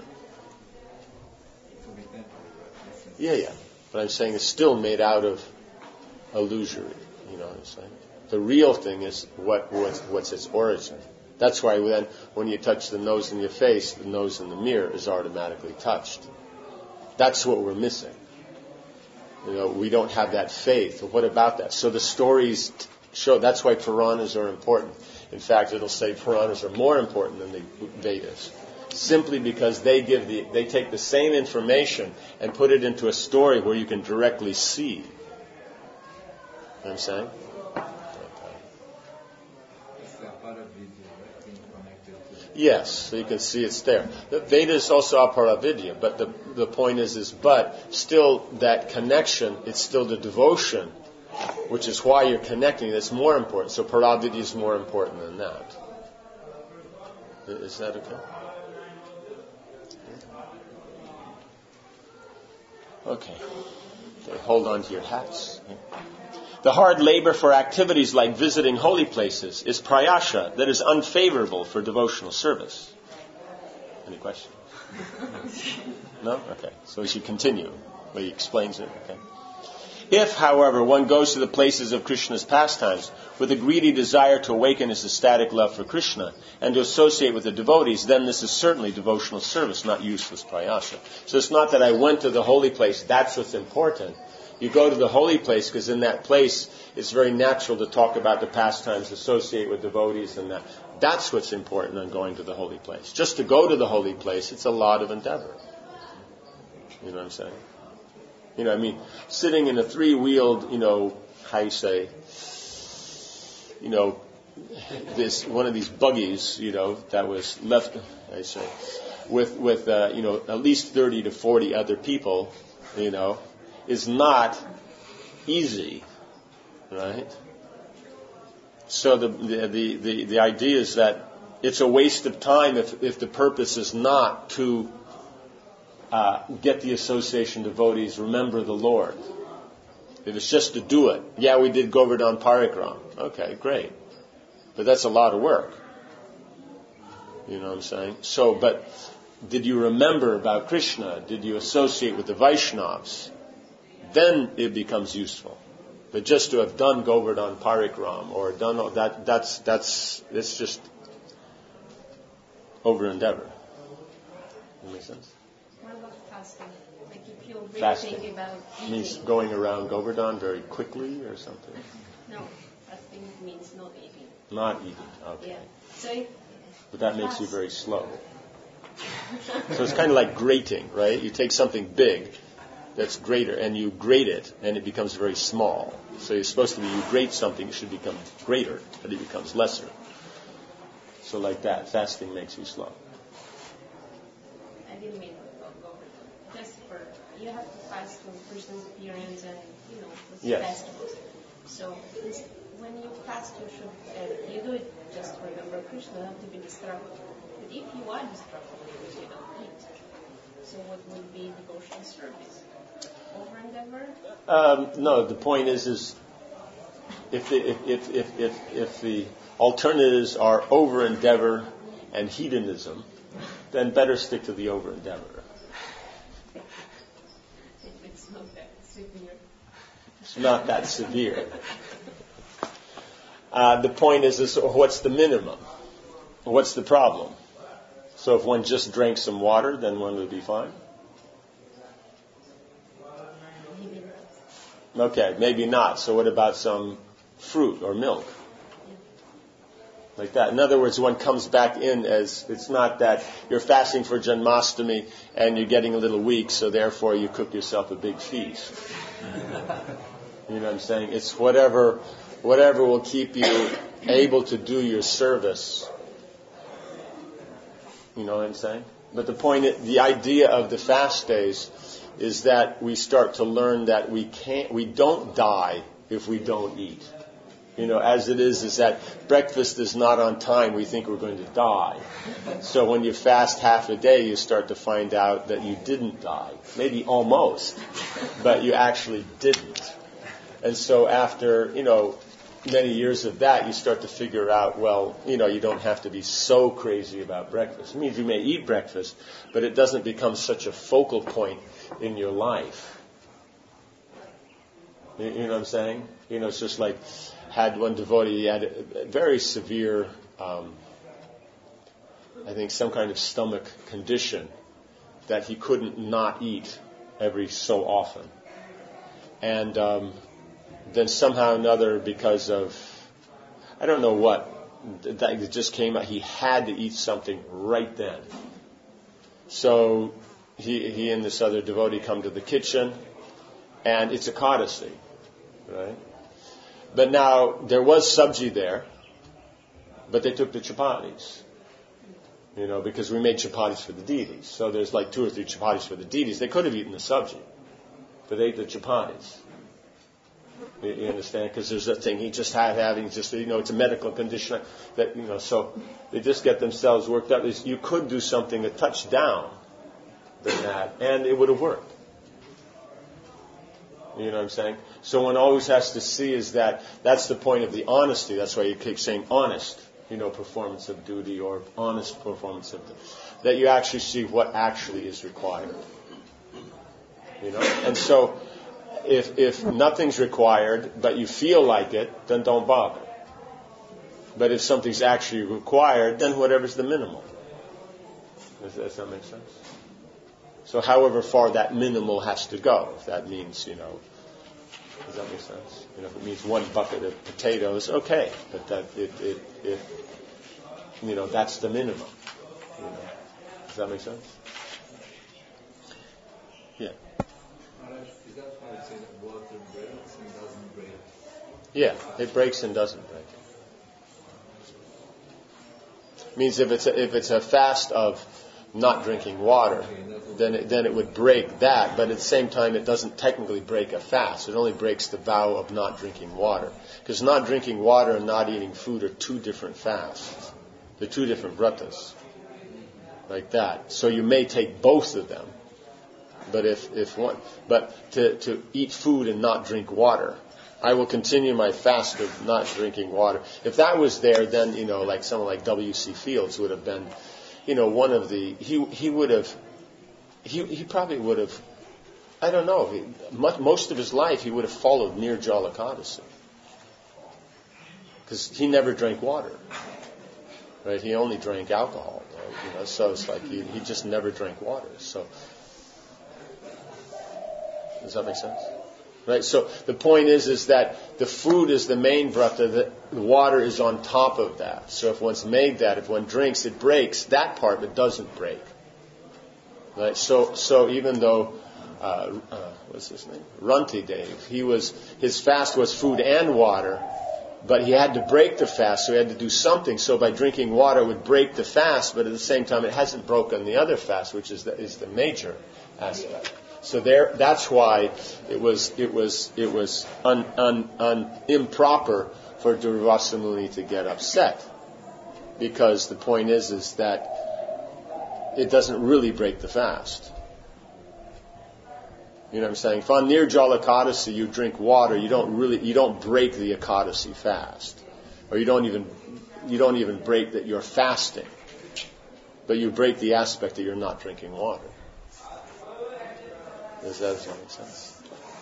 Yeah, yeah. But I'm saying it's still made out of illusory. You know what I'm saying? The real thing is what what's, what's its origin. That's why then when you touch the nose in your face, the nose in the mirror is automatically touched. That's what we're missing. You know, we don't have that faith. What about that? So the stories show, that's why Puranas are important. In fact, it'll say Puranas are more important than the Vedas. Simply because they give the, they take the same information and put it into a story where you can directly see. You know what I'm saying? Yes, so you can see it's there. The Veda is also aparavidya, but the the point is, is but still that connection, it's still the devotion, which is why you're connecting. That's more important. So paravidya is more important than that. Is that okay? Okay. Okay, hold on to your hats. The hard labor for activities like visiting holy places is prayasha that is unfavorable for devotional service. Any questions? No? Okay. So we should continue. Well, he explains it. Okay. If, however, one goes to the places of Krishna's pastimes with a greedy desire to awaken his ecstatic love for Krishna and to associate with the devotees, then this is certainly devotional service, not useless prayasha. So it's not that I went to the holy place, that's what's important. You go to the holy place because in that place it's very natural to talk about the pastimes, associate with devotees and that. That's what's important in going to the holy place. Just to go to the holy place, it's a lot of endeavor. You know what I'm saying? You know, I mean, sitting in a three-wheeled, you know, how you say, you know, this one of these buggies, you know, that was left, I say, with with uh, you know at least thirty to forty other people, you know, is not easy, right? So the the the the, the idea is that it's a waste of time if if the purpose is not to Uh, get the association devotees, remember the Lord. If it's just to do it, yeah, we did Govardhan Parikram. Okay, great. But that's a lot of work. You know what I'm saying? So, but did you remember about Krishna? Did you associate with the Vaishnavas? Then it becomes useful. But just to have done Govardhan Parikram or done all that, that's, that's, it's just over endeavor. That makes sense? What about fasting? Like if you really Fasting think about eating. means going around Govardhan very quickly or something? No, fasting means not eating. Not eating, okay. Yeah. So if But that makes you very slow. So it's kind of like grating, right? You take something big that's greater and you grate it and it becomes very small. So you're supposed to be, you grate something, it should become greater, but it becomes lesser. So like that, fasting makes you slow. I didn't mean just for you have to fast from Krishna's appearance and you know the Yes. festivals. So this, when you fast, you should uh, you do it just to remember Krishna, not to be distracted. But if you are distracted because you don't eat, so what would be devotional service? Over endeavor? Um, no, the point is, is if the, if, if, if, if, if the alternatives are over-endeavor and hedonism, then better stick to the over-endeavor. It's not that severe. It's not that severe. Uh, the point is, is, what's the minimum? What's the problem? So if one just drank some water, then one would be fine? Maybe not. Okay, maybe not. So what about some fruit or milk? Like that. In other words, one comes back in as, it's not that you're fasting for Janmashtami and you're getting a little weak, so therefore you cook yourself a big feast. You know what I'm saying? It's whatever, whatever will keep you able to do your service. You know what I'm saying? But the point, the idea of the fast days is that we start to learn that we can't, we don't die if we don't eat. You know, as it is, is that breakfast is not on time. We think we're going to die. So when you fast half a day, you start to find out that you didn't die. Maybe almost, but you actually didn't. And so after, you know, many years of that, you start to figure out, well, you know, you don't have to be so crazy about breakfast. It means you may eat breakfast, but it doesn't become such a focal point in your life. You, you know what I'm saying? You know, it's just like, had one devotee, he had a very severe, um, I think some kind of stomach condition that he couldn't not eat every so often. And um, then somehow or another, because of, I don't know what, that it just came out, he had to eat something right then. So he, he and this other devotee come to the kitchen, and it's a Ekadasi, right? But now, there was sabji there, but they took the chapatis. You know, because we made chapatis for the deities. So there's like two or three chapatis for the deities. They could have eaten the sabji, but they ate the chapatis. You, you understand? Because there's that thing, he just had having, just, you know, it's a medical condition that, you know, so they just get themselves worked up. You could do something a touch down than that, and it would have worked. You know what I'm saying? So one always has to see is that that's the point of the honesty. That's why you keep saying honest, you know, performance of duty or honest performance of duty. That you actually see what actually is required. You know? And so if if nothing's required, but you feel like it, then don't bother. But if something's actually required, then whatever's the minimal. Does, does that make sense? So however far that minimal has to go, if that means, you know, does that make sense? You know, if it means one bucket of potatoes, okay, but that it, it, it you know, that's the minimum. You know. Does that make sense? Yeah. Is that why you say that water breaks and doesn't break? Yeah, it breaks and doesn't break. It means if it's a, if it's a fast of not drinking water, then it, then it would break that, but at the same time it doesn't technically break a fast. It only breaks the vow of not drinking water. Because not drinking water and not eating food are two different fasts. They're two different vratas. Like that. So you may take both of them. But if, if one but to, to eat food and not drink water, I will continue my fast of not drinking water. If that was there, then, you know, like someone like W C Fields would have been, you know, one of the, he he would have, he he probably would have, I don't know, he, much, most of his life he would have followed Nirjala Ekadasi. Because he never drank water. Right? He only drank alcohol. Right? You know, so it's like he, he just never drank water. So, does that make sense? Right? So the point is, is that the food is the main vrata, the water is on top of that. So if one's made that, if one drinks, it breaks that part, but doesn't break. Right? So, so even though, uh, uh, what's his name? Runti Dave, he was, his fast was food and water, but he had to break the fast, so he had to do something. So by drinking water, it would break the fast, but at the same time, it hasn't broken the other fast, which is the, is the major aspect. So there, that's why it was it was it was un, un, un, improper for Durvasa Muni to get upset, because the point is is that it doesn't really break the fast. You know what I'm saying? If on Nirjala Ekadasi you drink water, you don't really, you don't break the Ekadasi fast. Or you don't even, you don't even break that you're fasting. But you break the aspect that you're not drinking water. Does that make sense?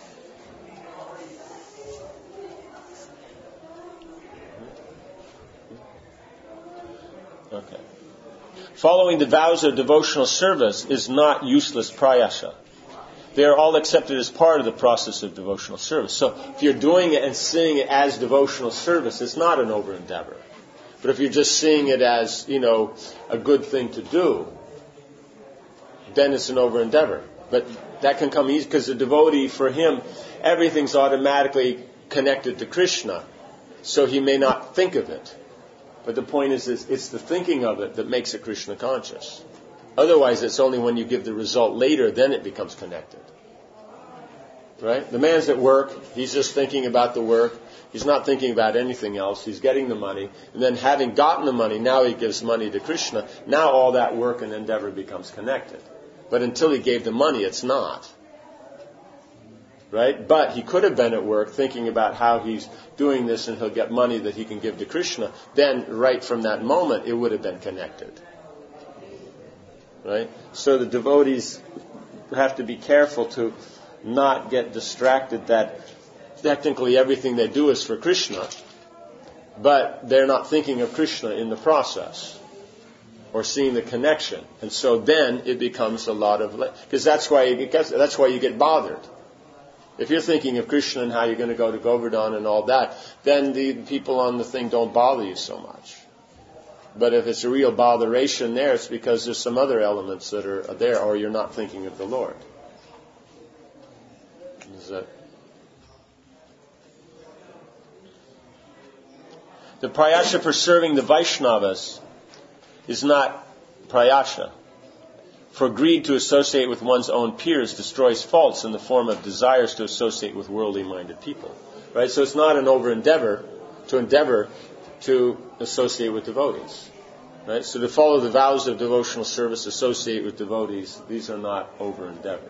Okay. Following the vows of devotional service is not useless prayasha. They are all accepted as part of the process of devotional service. So if you're doing it and seeing it as devotional service, it's not an over-endeavor. But if you're just seeing it as, you know, a good thing to do, then it's an over-endeavor. But that can come easy because the devotee, for him, everything's automatically connected to Krishna. So he may not think of it. But the point is, it's the thinking of it that makes it Krishna conscious. Otherwise, it's only when you give the result later, then it becomes connected. Right? The man's at work. He's just thinking about the work. He's not thinking about anything else. He's getting the money. And then having gotten the money, now he gives money to Krishna. Now all that work and endeavor becomes connected. But until he gave the money, it's not. Right? But he could have been at work thinking about how he's doing this and he'll get money that he can give to Krishna. Then, right from that moment, it would have been connected. Right? So the devotees have to be careful to not get distracted that technically everything they do is for Krishna, but they're not thinking of Krishna in the process or seeing the connection. And so then it becomes a lot of... Because that's why you get, that's why you get bothered. If you're thinking of Krishna and how you're going to go to Govardhan and all that, then the people on the thing don't bother you so much. But if it's a real botheration there, it's because there's some other elements that are there, or you're not thinking of the Lord. Is that... The prayasha for serving the Vaishnavas is not prayasha. For greed to associate with one's own peers destroys faults in the form of desires to associate with worldly-minded people. Right? So it's not an over-endeavor to endeavor to associate with devotees. Right? So to follow the vows of devotional service, associate with devotees, these are not over-endeavor.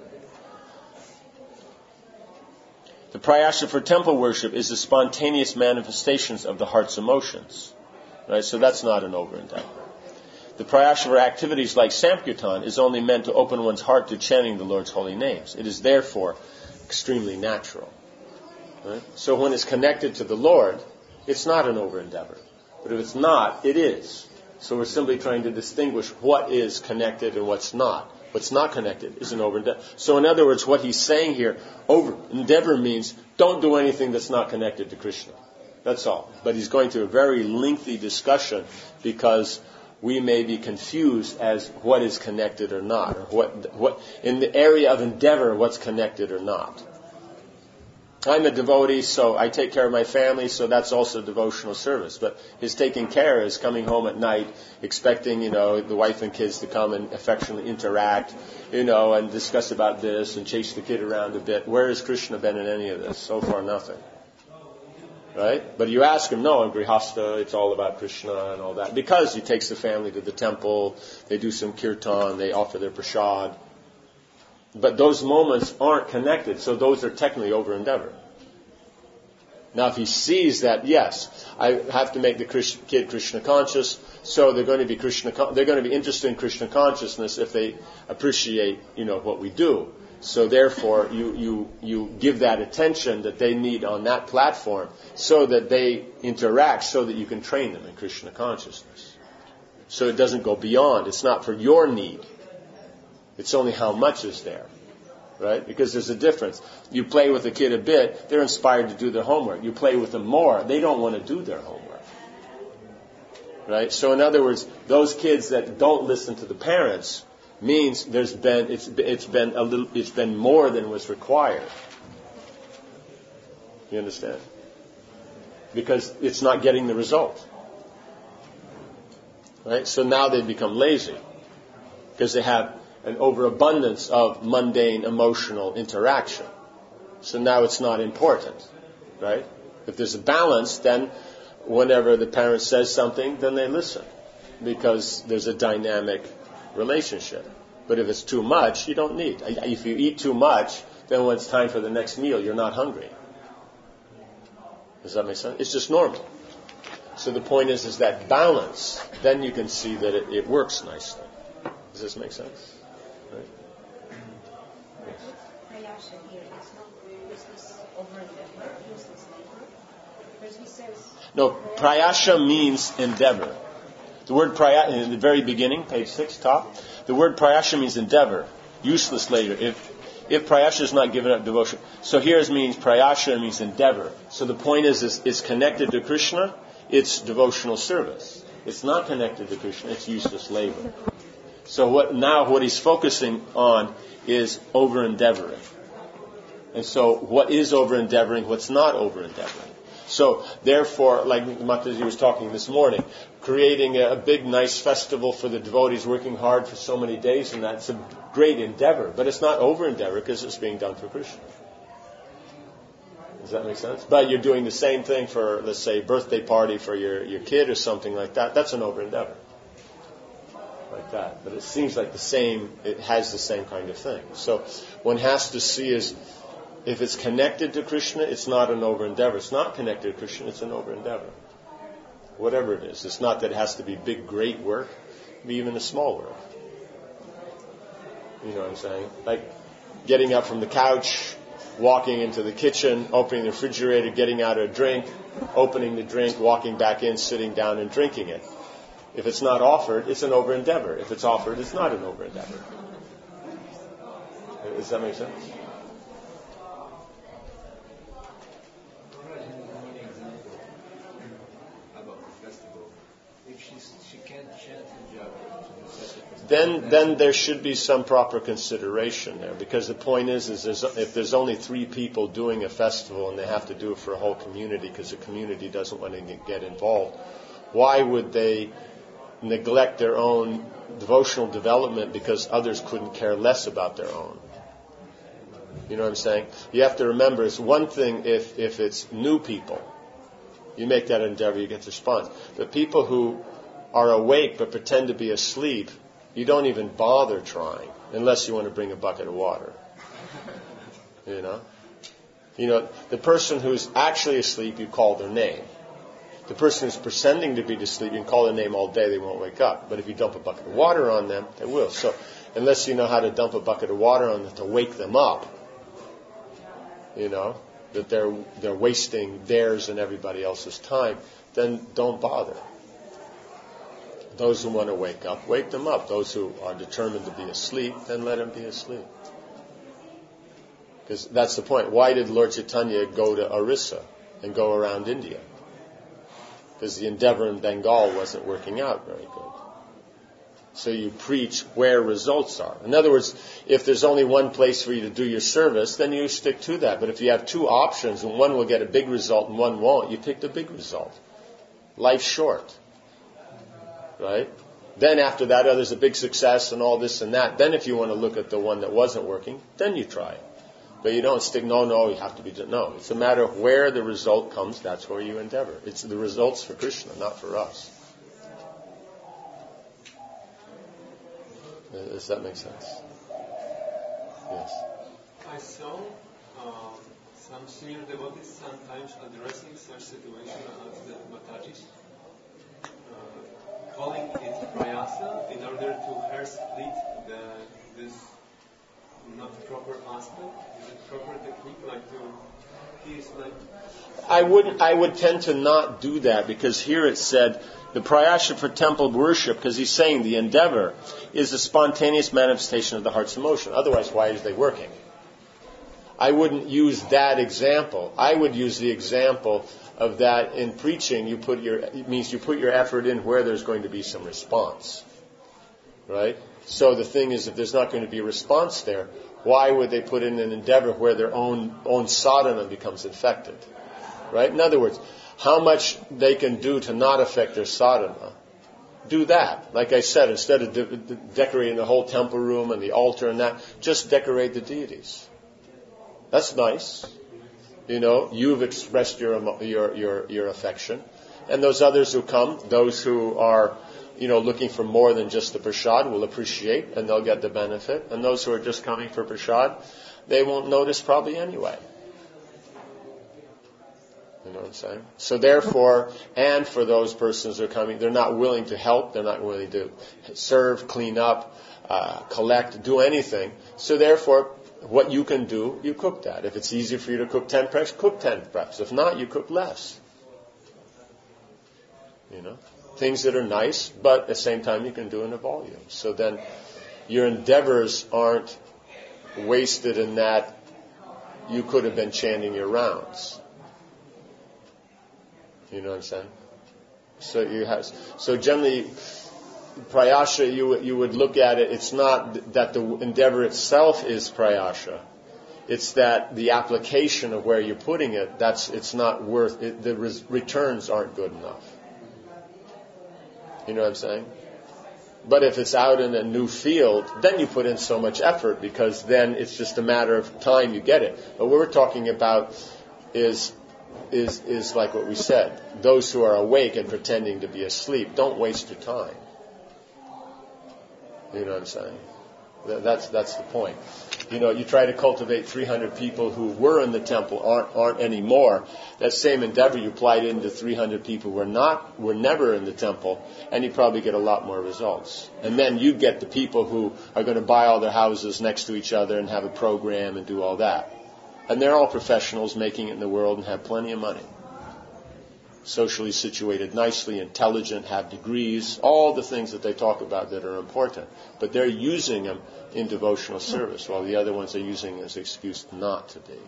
The prayasha for temple worship is the spontaneous manifestations of the heart's emotions. Right? So that's not an over-endeavor. The prayasha for activities like Sankirtan is only meant to open one's heart to chanting the Lord's holy names. It is therefore extremely natural. Right? So when it's connected to the Lord, it's not an over-endeavor. But if it's not, it is. So we're simply trying to distinguish what is connected and what's not. What's not connected is an over-endeavor. So in other words, what he's saying here, over-endeavor means don't do anything that's not connected to Krishna. That's all. But he's going through a very lengthy discussion because we may be confused as what is connected or not, or what, what in the area of endeavor, what's connected or not. I'm a devotee, so I take care of my family, so that's also devotional service. But his taking care is coming home at night, expecting, you know, the wife and kids to come and affectionately interact, you know, and discuss about this and chase the kid around a bit. Where has Krishna been in any of this? So far, nothing. Right? But you ask him, no, in Grihastha, it's all about Krishna and all that. Because he takes the family to the temple, they do some kirtan, they offer their prasad. But those moments aren't connected, so those are technically over-endeavor. Now, if he sees that, yes, I have to make the Krishna, kid Krishna conscious, so they're going to be Krishna, they're going to be interested in Krishna consciousness if they appreciate, you know, what we do. So therefore, you, you, you give that attention that they need on that platform so that they interact, so that you can train them in Krishna consciousness. So it doesn't go beyond. It's not for your need. It's only how much is there. Right? Because there's a difference. You play with a kid a bit, they're inspired to do their homework. You play with them more, they don't want to do their homework. Right? So in other words, those kids that don't listen to the parents means there's been it's it's been a little it's been more than was required. You understand? Because it's not getting the result. Right? So now they become lazy because they have an overabundance of mundane emotional interaction. So now it's not important. Right? If there's a balance, then whenever the parent says something, then they listen because there's a dynamic relationship. But if it's too much, you don't need. If you eat too much, then when it's time for the next meal, you're not hungry. Does that make sense? It's just normal. So the point is, is that balance. Then you can see that it, it works nicely. Does this make sense? Right? Yes. Prayasha here is not useless over endeavor, useless labor. Because he says... No, prayasha means endeavor. The word prayasha, in the very beginning, page six, top, the word prayasha means endeavor, useless labor. If if prayasha is not given up devotion. So here it means prayasha means endeavor. So the point is, is it's connected to Krishna, it's devotional service. It's not connected to Krishna, it's useless labor. So what now what he's focusing on is over-endeavoring. And so what is over-endeavoring, what's not over-endeavoring? So therefore, like Mataji was talking this morning, creating a big nice festival for the devotees working hard for so many days, and that's a great endeavor. But it's not over-endeavor because it's being done for Krishna. Does that make sense? But you're doing the same thing for, let's say, birthday party for your, your kid or something like that. That's an over-endeavor. Like that. But it seems like the same, it has the same kind of thing. So one has to see is, if it's connected to Krishna, it's not an over-endeavor. It's not connected to Krishna, it's an over-endeavor. Whatever it is. It's not that it has to be big, great work. It can be even a small work. You know what I'm saying? Like getting up from the couch, walking into the kitchen, opening the refrigerator, getting out a drink, opening the drink, walking back in, sitting down and drinking it. If it's not offered, it's an over-endeavor. If it's offered, it's not an over-endeavor. Does that make sense? Then, then there should be some proper consideration there, because the point is, is there's, if there's only three people doing a festival and they have to do it for a whole community because the community doesn't want to get involved, why would they neglect their own devotional development because others couldn't care less about their own? You know what I'm saying? You have to remember, it's one thing if, if it's new people. You make that endeavor, you get the response. But people who are awake but pretend to be asleep, you don't even bother trying unless you want to bring a bucket of water. You know? You know, the person who's actually asleep, you call their name. The person who's pretending to be asleep, you can call their name all day, they won't wake up. But if you dump a bucket of water on them, they will. So unless you know how to dump a bucket of water on them to wake them up, you know, that they're they're wasting theirs and everybody else's time, then don't bother. Those who want to wake up, wake them up. Those who are determined to be asleep, then let them be asleep. Because that's the point. Why did Lord Chaitanya go to Orissa and go around India? Because the endeavor in Bengal wasn't working out very good. So you preach where results are. In other words, if there's only one place for you to do your service, then you stick to that. But if you have two options and one will get a big result and one won't, you pick the big result. Life's short. Right? Then after that, oh, there's a big success and all this and that. Then if you want to look at the one that wasn't working, then you try it. But you don't stick, no, no, you have to be, no. It's a matter of where the result comes, that's where you endeavor. It's the results for Krishna, not for us. Does that make sense? Yes. I saw um, some senior devotees sometimes addressing such situation as the Mataji, uh, calling it prayasa in order to hair split the, this not proper aspect. Is it proper technique, like to he's like? I wouldn't. I would tend to not do that, because here it said the prayasha for temple worship, because he's saying the endeavor is a spontaneous manifestation of the heart's emotion. Otherwise, why is they working? I wouldn't use that example. I would use the example of that in preaching. You put your it means you put your effort in where there's going to be some response, right? So the thing is, if there's not going to be a response there, why would they put in an endeavor where their own own sadhana becomes infected, right? In other words, how much they can do to not affect their sadhana, do that. Like I said, instead of de- de- decorating the whole temple room and the altar and that, just decorate the deities. That's nice. You know, you've expressed your your your, your affection. And those others who come, those who are, you know, looking for more than just the prasad will appreciate, and they'll get the benefit. And those who are just coming for prasad, they won't notice probably anyway. You know what I'm saying? So therefore, and for those persons who are coming, they're not willing to help, they're not willing to serve, clean up, uh, collect, do anything. So therefore, what you can do, you cook that. If it's easier for you to cook ten preps, cook ten preps. If not, you cook less. You know? Things that are nice, but at the same time you can do in a volume. So then your endeavors aren't wasted in that you could have been chanting your rounds. You know what I'm saying? So you have, so generally, prayasha, you you would look at it. It's not that the endeavor itself is prayasha. It's that the application of where you're putting it. That's it's not worth it, the res, returns aren't good enough. You know what I'm saying? But if it's out in a new field, then you put in so much effort because then it's just a matter of time you get it. But what we're talking about is. Is is like what we said. Those who are awake and pretending to be asleep, don't waste your time. You know what I'm saying? That's that's the point. You know, you try to cultivate three hundred people who were in the temple aren't aren't anymore. That same endeavor you applied into three hundred people who were not were never in the temple, and you probably get a lot more results. And then you get the people who are going to buy all their houses next to each other and have a program and do all that. And they're all professionals making it in the world and have plenty of money. Socially situated, nicely intelligent, have degrees, all the things that they talk about that are important. But they're using them in devotional service, while the other ones are using it as an excuse not to be.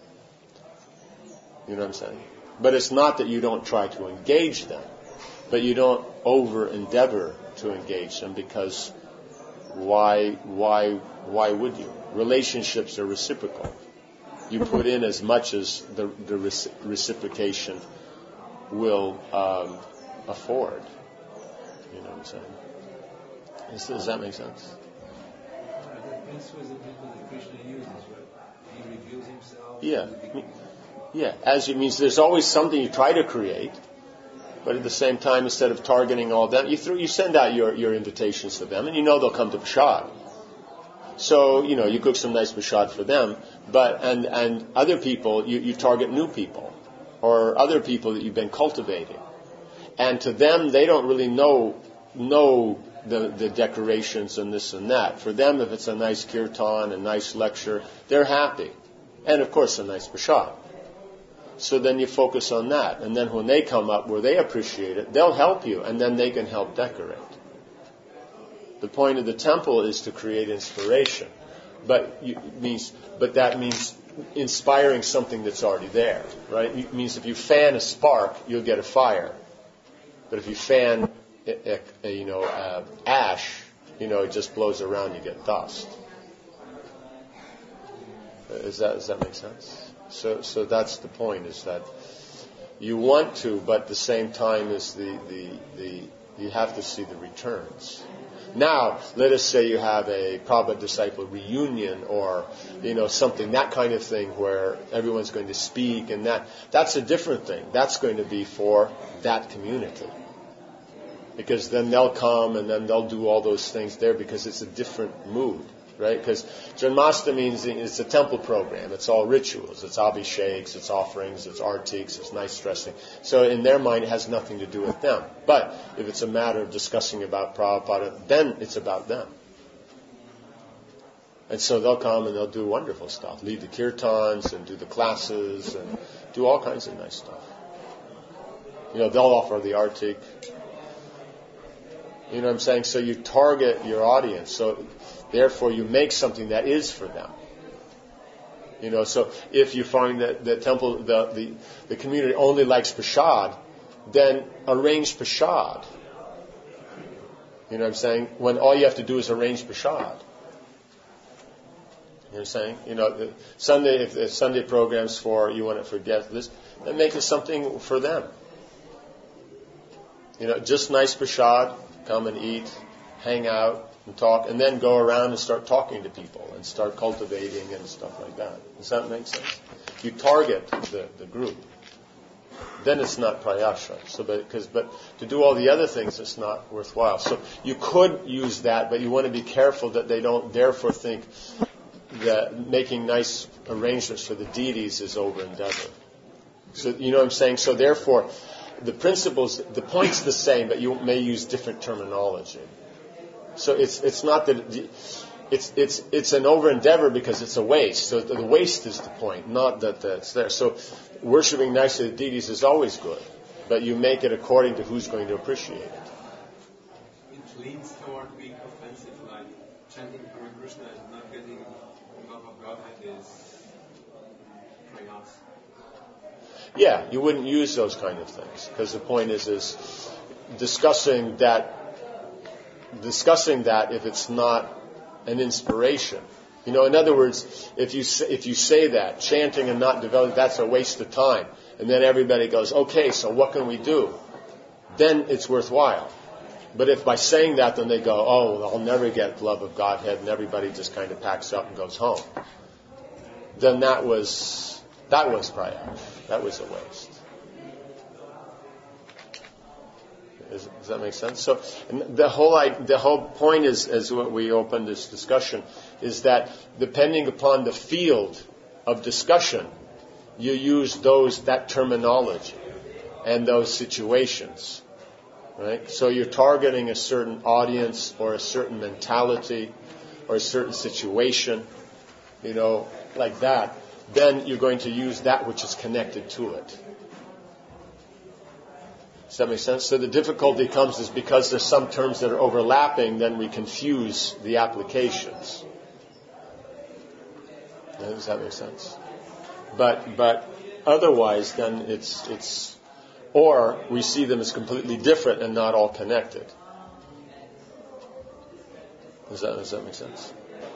You know what I'm saying? But it's not that you don't try to engage them, but you don't over-endeavor to engage them, because why, why, why would you? Relationships are reciprocal. You put in as much as the, the reciprocation will um, afford. You know what I'm saying? Does, does that make sense? The principle is the people that Krishna uses, right? He reveals himself. Yeah. Yeah. As it means there's always something you try to create, but at the same time, instead of targeting all them, you, through, you send out your, your invitations to them, and you know they'll come to Prashad. So, you know, you cook some nice prashad for them, but, and, and other people, you, you target new people, or other people that you've been cultivating. And to them, they don't really know, know the, the decorations and this and that. For them, if it's a nice kirtan, a nice lecture, they're happy. And of course, a nice prashad. So then you focus on that. And then when they come up where they appreciate it, they'll help you, and then they can help decorate. The point of the temple is to create inspiration, but you, means, but that means inspiring something that's already there, right? It means if you fan a spark, you'll get a fire. But if you fan, a, a, a, you know, uh, ash, you know, it just blows around, you get dust. Is that, does that make sense? So, so that's the point: is that you want to, but at the same time, is the the the you have to see the returns. Now, let us say you have a Prabhupada disciple reunion, or, you know, something, that kind of thing, where everyone's going to speak, and that, that's a different thing. That's going to be for that community. Because then they'll come, and then they'll do all those things there, because it's a different mood, right? Because Janmashtami is it's a temple program. It's all rituals. It's abhisheks, it's offerings, it's artiks, it's nice dressing. So in their mind, it has nothing to do with them. But if it's a matter of discussing about Prabhupada, then it's about them. And so they'll come and they'll do wonderful stuff. Lead the kirtans and do the classes and do all kinds of nice stuff. You know, they'll offer the artik. You know what I'm saying? So you target your audience. So therefore you make something that is for them. You know, so if you find that the temple, the, the, the community only likes prashad, then arrange prashad. You know what I'm saying? When all you have to do is arrange prashad. You know what I'm saying? You know, the Sunday, if the Sunday programs for, you want it for guests, this, then make it something for them. You know, just nice prashad, come and eat, hang out, and talk, and then go around and start talking to people and start cultivating and stuff like that. Does that make sense? You target the, the group. Then it's not prayasha. So, but, cause, but to do all the other things, it's not worthwhile. So you could use that, but you want to be careful that they don't therefore think, that making nice arrangements for the deities is over endeavor. So you know what I'm saying? So therefore, the principles, the point's the same, but you may use different terminology. So it's it's not that it, it's it's it's an over endeavor because it's a waste. So the waste is the point, not that it's there. So worshiping nicely the deities is always good, but you make it according to who's going to appreciate it. It leans toward being offensive, like chanting Hare Krishna and not getting love of Godhead is prayas. Yeah, you wouldn't use those kind of things because the point is is discussing that discussing that if it's not an inspiration. You know, in other words, if you say, if you say that chanting and not developing, that's a waste of time, and then everybody goes, okay, so what can we do? Then it's worthwhile. But if by saying that, then they go, oh, I'll never get love of Godhead, and everybody just kind of packs up and goes home. Then that was that was prayas. That was a waste. Is, does that make sense? So and the whole the whole point is, as what we opened this discussion, is that depending upon the field of discussion, you use those that terminology and those situations. Right? So you're targeting a certain audience or a certain mentality or a certain situation, you know, like that. Then you're going to use that which is connected to it. Does that make sense? So the difficulty comes is because there's some terms that are overlapping, then we confuse the applications. Does that make sense? But but otherwise, then it's it's. Or we see them as completely different and not all connected. Does that, does that make sense?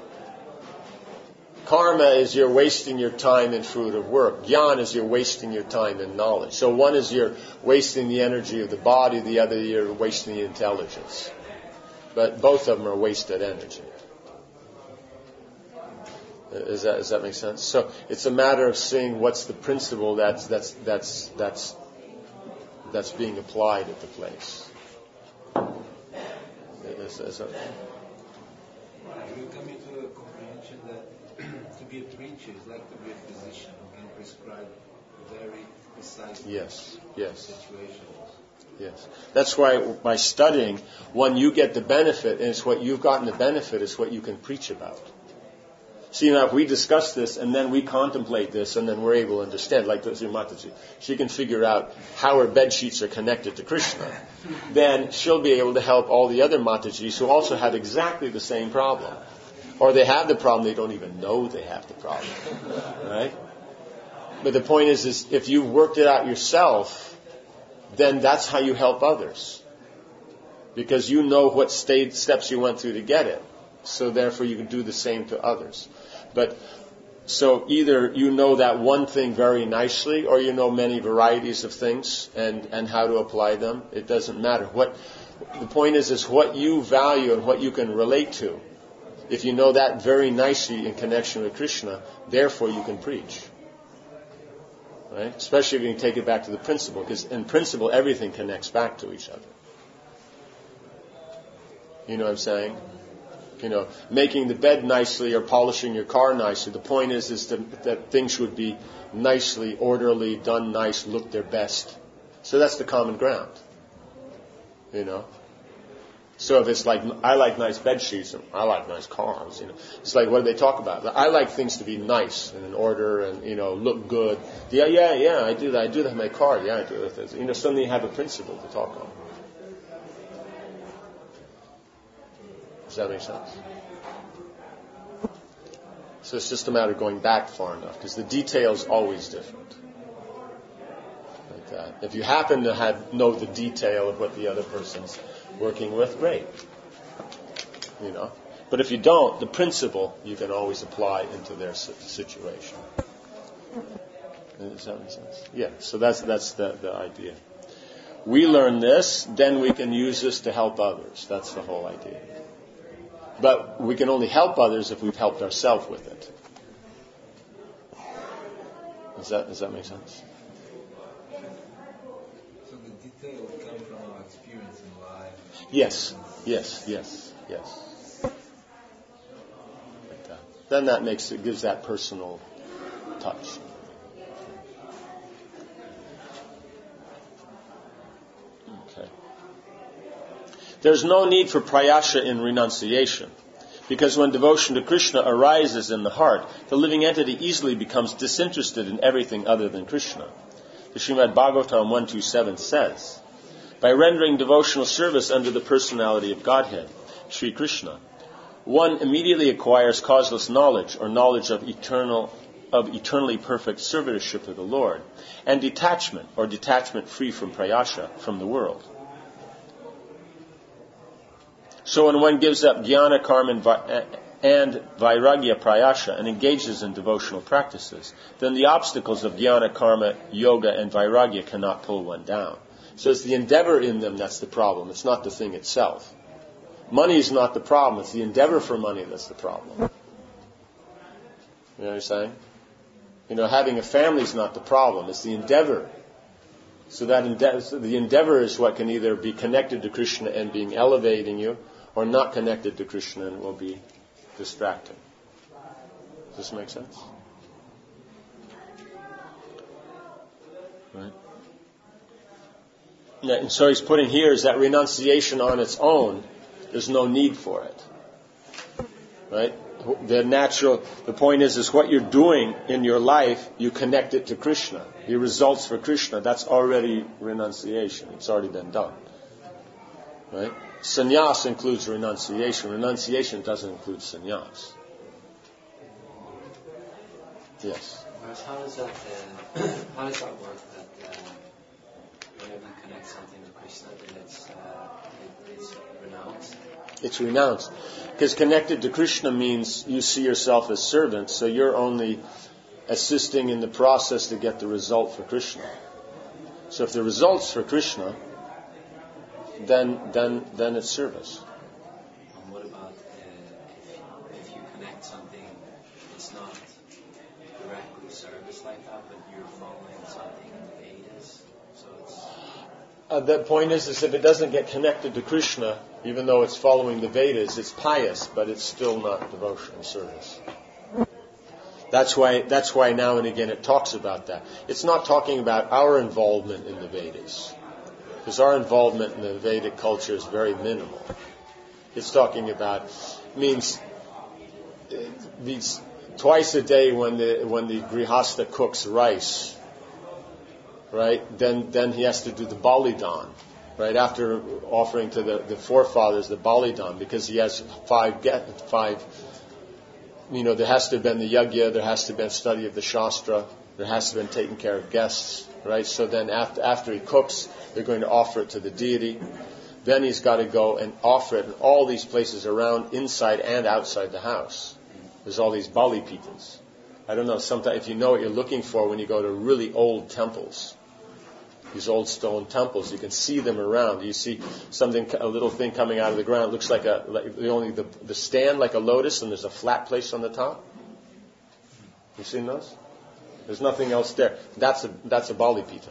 Karma is you're wasting your time in fruit of work. Jnana is you're wasting your time in knowledge. So one is you're wasting the energy of the body, the other you're wasting the intelligence. But both of them are wasted energy. Does that, does that make sense? So it's a matter of seeing what's the principle that's that's that's that's that's being applied at the place. Is, is that, We're coming to a comprehension that to be a preacher is like to be a physician who can prescribe very precise yes, yes, situations. Yes. That's why by studying, one, you get the benefit, and it's what you've gotten the benefit is what you can preach about. See, now if we discuss this and then we contemplate this and then we're able to understand, like Dosri Mataji, she can figure out how her bed sheets are connected to Krishna, then she'll be able to help all the other Matajis who also have exactly the same problem. Or they have the problem, they don't even know they have the problem. Right? But the point is, is if you've worked it out yourself, then that's how you help others. Because you know what state, steps you went through to get it. So therefore you can do the same to others. But so either you know that one thing very nicely or you know many varieties of things and, and how to apply them. It doesn't matter. What the point is is what you value and what you can relate to. If you know that very nicely in connection with Krishna, therefore you can preach. Right? Especially if you can take it back to the principle, because in principle everything connects back to each other. You know what I'm saying? You know, making the bed nicely or polishing your car nicely. The point is, is that, that things should be nicely, orderly, done nice, look their best. So that's the common ground. You know. So if it's like, I like nice bed sheets and I like nice cars, you know. It's like, what do they talk about? I like things to be nice and in order and, you know, look good. Yeah, yeah, yeah, I do that. I do that in my car. Yeah, I do that. You know, suddenly you have a principle to talk on. Does that make sense? So it's just a matter of going back far enough, because the detail is always different. Like that. If you happen to have know the detail of what the other person's working with, great. You know. But if you don't, the principle you can always apply into their situation. Does that make sense? Yeah. So that's that's the, the idea. We learn this, then we can use this to help others. That's the whole idea. But we can only help others if we've helped ourselves with it. Does that, does that make sense? So the detail will come from our experience in life. Yes, yes, yes, yes. Like that. Then that makes it gives that personal touch. Okay. There's no need for prayasha in renunciation, because when devotion to Krishna arises in the heart, the living entity easily becomes disinterested in everything other than Krishna. The Srimad Bhagavatam one twenty-seven says, by rendering devotional service under the personality of Godhead, Sri Krishna, one immediately acquires causeless knowledge, or knowledge of eternal, of eternally perfect servitorship of the Lord, and detachment, or detachment free from prayasha, from the world. So when one gives up jnana, karma, and, vi- and vairagya prayasha and engages in devotional practices, then the obstacles of jnana, karma, yoga, and vairagya cannot pull one down. So it's the endeavor in them that's the problem. It's not the thing itself. Money is not the problem. It's the endeavor for money that's the problem. You know what I'm saying? You know, having a family is not the problem. It's the endeavor. So that ende- so the endeavor is what can either be connected to Krishna and being elevating you, or not connected to Krishna and will be distracting. Does this make sense? Right. Yeah, and so he's putting here is that renunciation on its own, there's no need for it. Right? The natural, the point is, is what you're doing in your life, you connect it to Krishna. Your results for Krishna, that's already renunciation. It's already been done. Right? Sannyas includes renunciation. Renunciation doesn't include sannyas. Yes. How does that uh, how does that work? That uh, whenever you connect something to Krishna, then it's uh, it, it's renounced. It's renounced, because connected to Krishna means you see yourself as servant, so you're only assisting in the process to get the result for Krishna. So if the result's for Krishna, then then then it's service. And what about uh, if, if you connect something, it's not directly service like that, but you're following something in the Vedas, so it's... Uh, the point is, is if it doesn't get connected to Krishna, even though it's following the Vedas, it's pious, but it's still not devotional service. That's why, that's why now and again it talks about that. It's not talking about our involvement in the Vedas, because our involvement in the Vedic culture is very minimal. It's talking about, means, it means twice a day when the when the grihasta cooks rice, right? Then then he has to do the balidan, right? After offering to the, the forefathers the balidan, because he has five get five. You know, there has to have been the yajna, there has to have been study of the shastra, there has to have been taking care of guests, right? So then after after he cooks, they're going to offer it to the deity. Then he's got to go and offer it in all these places around, inside and outside the house. There's all these Bali pitas. I don't know, sometimes if you know what you're looking for when you go to really old temples, these old stone temples, you can see them around. You see something, a little thing coming out of the ground. It looks like a, like the only the, the stand like a lotus, and there's a flat place on the top. You seen those? There's nothing else there. That's a that's a Bali pita.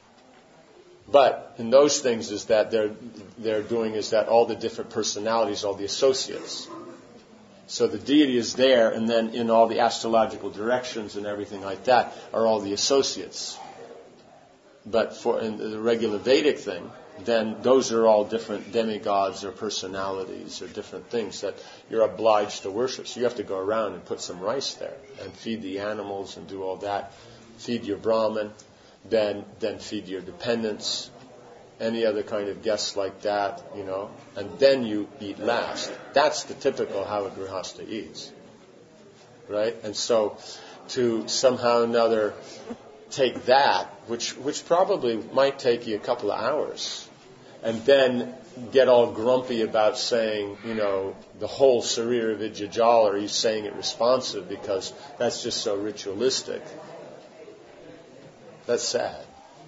But in those things, is that they're they're doing is that all the different personalities, all the associates. So the deity is there, and then in all the astrological directions and everything like that are all the associates. But for in the regular Vedic thing, then those are all different demigods or personalities or different things that you're obliged to worship. So you have to go around and put some rice there and feed the animals and do all that. Feed your Brahmin, then then feed your dependents, any other kind of guests like that, you know, and then you eat last. That's the typical how a grihasta eats, right? And so to somehow or another take that, which which probably might take you a couple of hours, and then get all grumpy about saying, you know, the whole Sarira Vidyajal, or you saying it responsive because that's just so ritualistic. That's sad.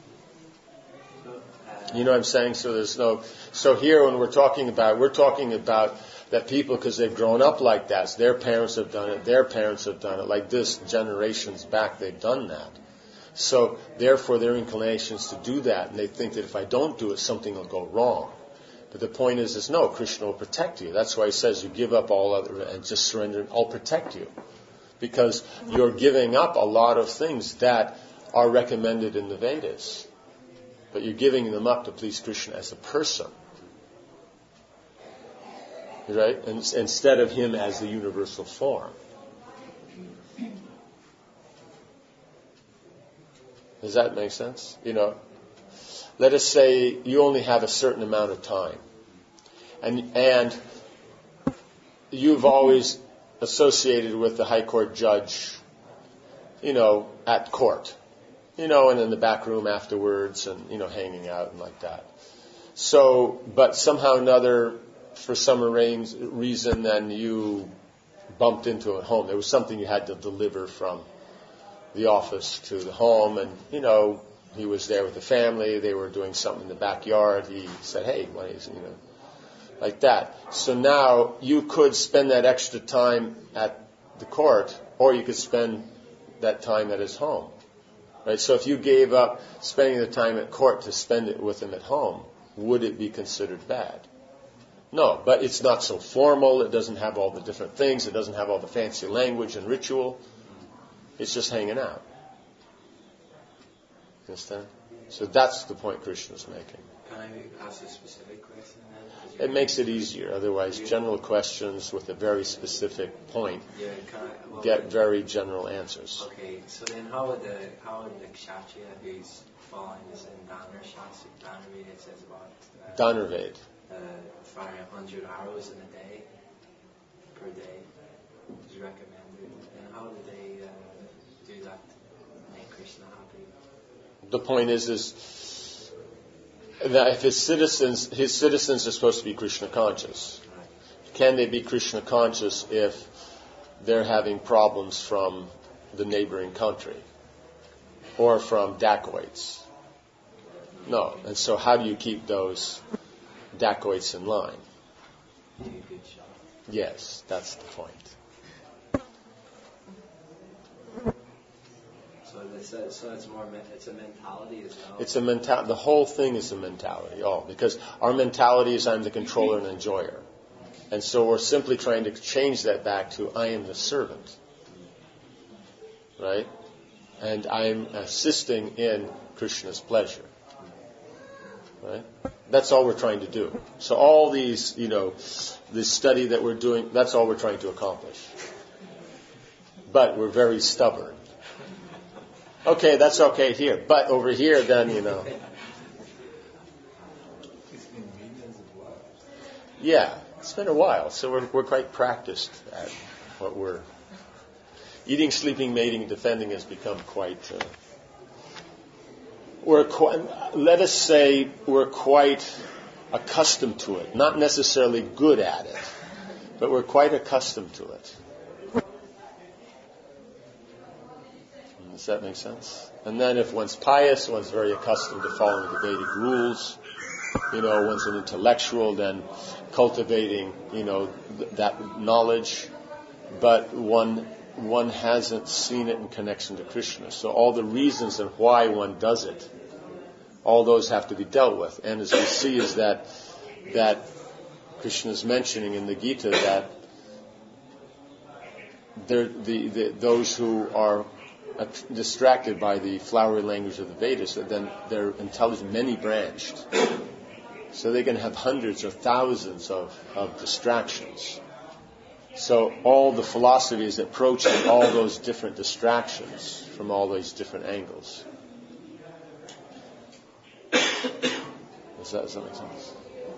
You know what I'm saying? So there's no. So here, when we're talking about, we're talking about that people, because they've grown up like that. So their parents have done it. Their parents have done it. Like this, generations back, they've done that. So therefore, their inclinations to do that, and they think that if I don't do it, something will go wrong. But the point is, is no, Krishna will protect you. That's why he says you give up all other and just surrender, and I'll protect you. because you're giving up a lot of things that are recommended in the Vedas. But you're giving them up to please Krishna as a person. Right? And, instead of him as the universal form. Does that make sense? You know, let us say you only have a certain amount of time. And, and you've always associated with the high court judge, you know, at court. You know, and in the back room afterwards and, you know, hanging out and like that. So, but somehow or another, for some reason, then you bumped into it at home. There was something you had to deliver from the office to the home, and, you know, he was there with the family. They were doing something in the backyard. He said, hey, why is, you know, like that. So now you could spend that extra time at the court, or you could spend that time at his home. Right? So if you gave up spending the time at court to spend it with him at home, would it be considered bad? No, but it's not so formal. It doesn't have all the different things. It doesn't have all the fancy language and ritual. It's just hanging out. Understand? So that's the point Krishna's making. Can I ask a specific question then? It makes it easier. Otherwise, general questions with a very specific point yeah, can I, well, get very general answers. Okay, so then how would the how would the kshatriya who's following this in Danar Shastra, Danarved, it says about uh, Danarved. Uh, firing a hundred arrows in a day, per day, is recommended. And how do they uh, do that to make Krishna happy? The point is, is that if his citizens, his citizens are supposed to be Krishna conscious. Right. Can they be Krishna conscious if they're having problems from the neighboring country or from dacoits? No. And so how do you keep those dacoits in line? Yes, that's the point. So it's, a, so it's more it's a mentality as well. It's a mental. The whole thing is a mentality, all because our mentality is I'm the controller and enjoyer, and so we're simply trying to change that back to I am the servant, right? And I'm assisting in Krishna's pleasure, right? That's all we're trying to do. So all these, you know, this study that we're doing, that's all we're trying to accomplish. But we're very stubborn. Okay, that's okay here. But over here, then, you know. Yeah, it's been a while. So we're, we're quite practiced at what we're... Eating, sleeping, mating, defending has become quite... Uh, we're quite, let us say we're quite accustomed to it. Not necessarily good at it, but we're quite accustomed to it. Does that make sense? And then if one's pious, one's very accustomed to following the Vedic rules. You know, one's an intellectual, then cultivating, you know, th- that knowledge. But one one hasn't seen it in connection to Krishna. So all the reasons and why one does it, all those have to be dealt with. And as we see is that that Krishna's mentioning in the Gita that the, the, those who are distracted by the flowery language of the Vedas, then their intelligence many-branched. So they can have hundreds or thousands of, of distractions. So all the philosophy is approaching all those different distractions from all these different angles. Does that, does that make sense?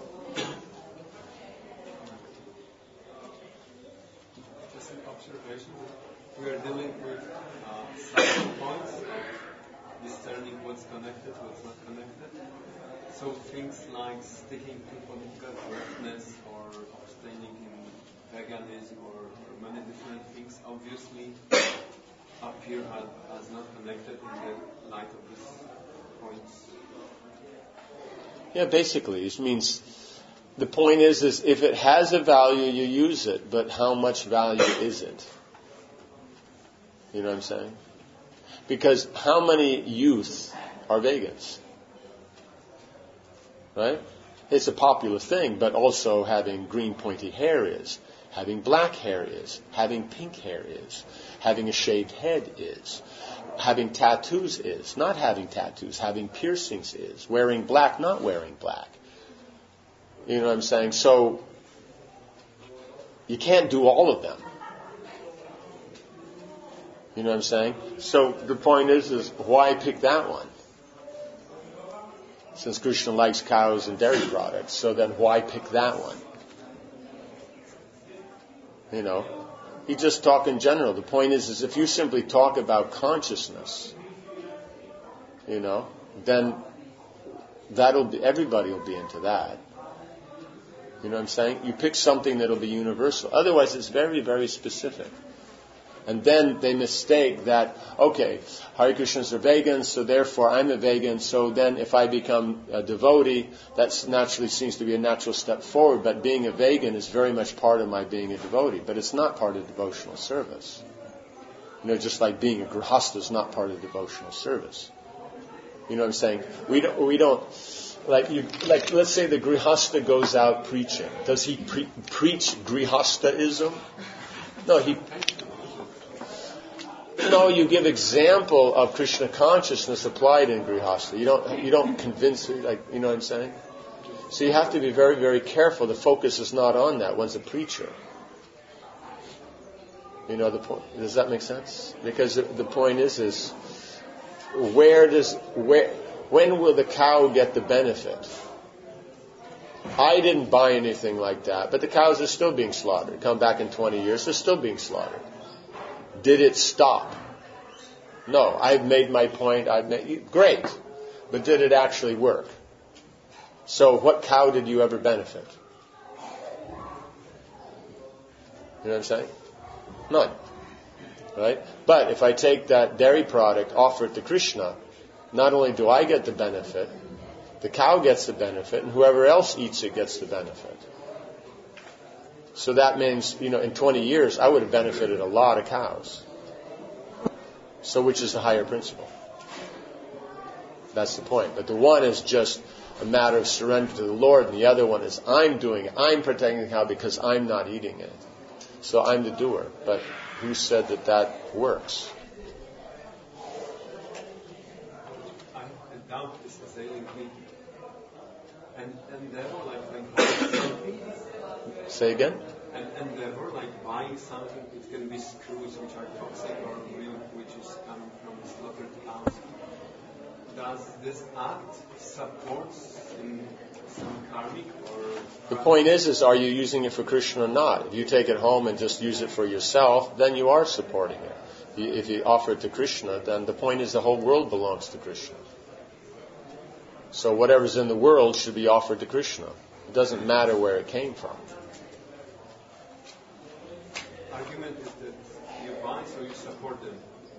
Just an observation. We are dealing with uh, subtle points of discerning what's connected, what's not connected. So things like sticking to political correctness or abstaining in veganism or, or many different things obviously appear as, as not connected in the light of these points. Yeah, basically, it means the point is, is if it has a value, you use it, but how much value is it? You know what I'm saying? Because how many youth are vegans? Right? It's a popular thing, but also having green pointy hair is, having black hair is, having pink hair is, Having a shaved head is. Having tattoos is. Not having tattoos. Having piercings is. Wearing black, not wearing black. You know what I'm saying? So, you can't do all of them. You know what I'm saying? So, the point is, is why pick that one? Since Krishna likes cows and dairy products, so then why pick that one? You know, he just talk in general. The point is, is if you simply talk about consciousness, you know, then that'll be, everybody will be into that. You know what I'm saying? You pick something that'll be universal. Otherwise, it's very, very specific. And then they mistake that, okay, Hare Krishnas are vegans, so therefore I'm a vegan, so then if I become a devotee, that naturally seems to be a natural step forward, but being a vegan is very much part of my being a devotee, but it's not part of devotional service. You know, just like being a grihasta is not part of devotional service. You know what I'm saying? We don't, we don't, like you, like let's say the grihasta goes out preaching. Does he pre- preach grihastaism? No, he... No, you give example of Krishna consciousness applied in grihasta. You don't, you don't convince, like, you know what I'm saying? So you have to be very, very careful. The focus is not on that. One's a preacher. You know the point? Does that make sense? Because the point is, is where does, where, when will the cow get the benefit? I didn't buy anything like that, but the cows are still being slaughtered. Come back in twenty years, they're still being slaughtered. Did it stop? No, I've made my point. I've made, great, but did it actually work? So, what cow did you ever benefit? You know what I'm saying? None, right? But if I take that dairy product, offer it to Krishna, not only do I get the benefit, the cow gets the benefit, and whoever else eats it gets the benefit. So that means, you know, in twenty years, I would have benefited a lot of cows. So which is the higher principle? That's the point. But the one is just a matter of surrender to the Lord, and the other one is I'm doing it. I'm protecting the cow because I'm not eating it. So I'm the doer. But who said that that works? I doubt this is a and endeavor like when Say again? An endeavor like buying something, it can be screws which are toxic or milk which is coming from slaughtered cows. Does this act support in some karmic or... The point is, is are you using it for Krishna or not? If you take it home and just use it for yourself, then you are supporting it. If you offer it to Krishna, then the point is the whole world belongs to Krishna. So whatever's in the world should be offered to Krishna. It doesn't matter where it came from. Argument is that you buy, so you support them.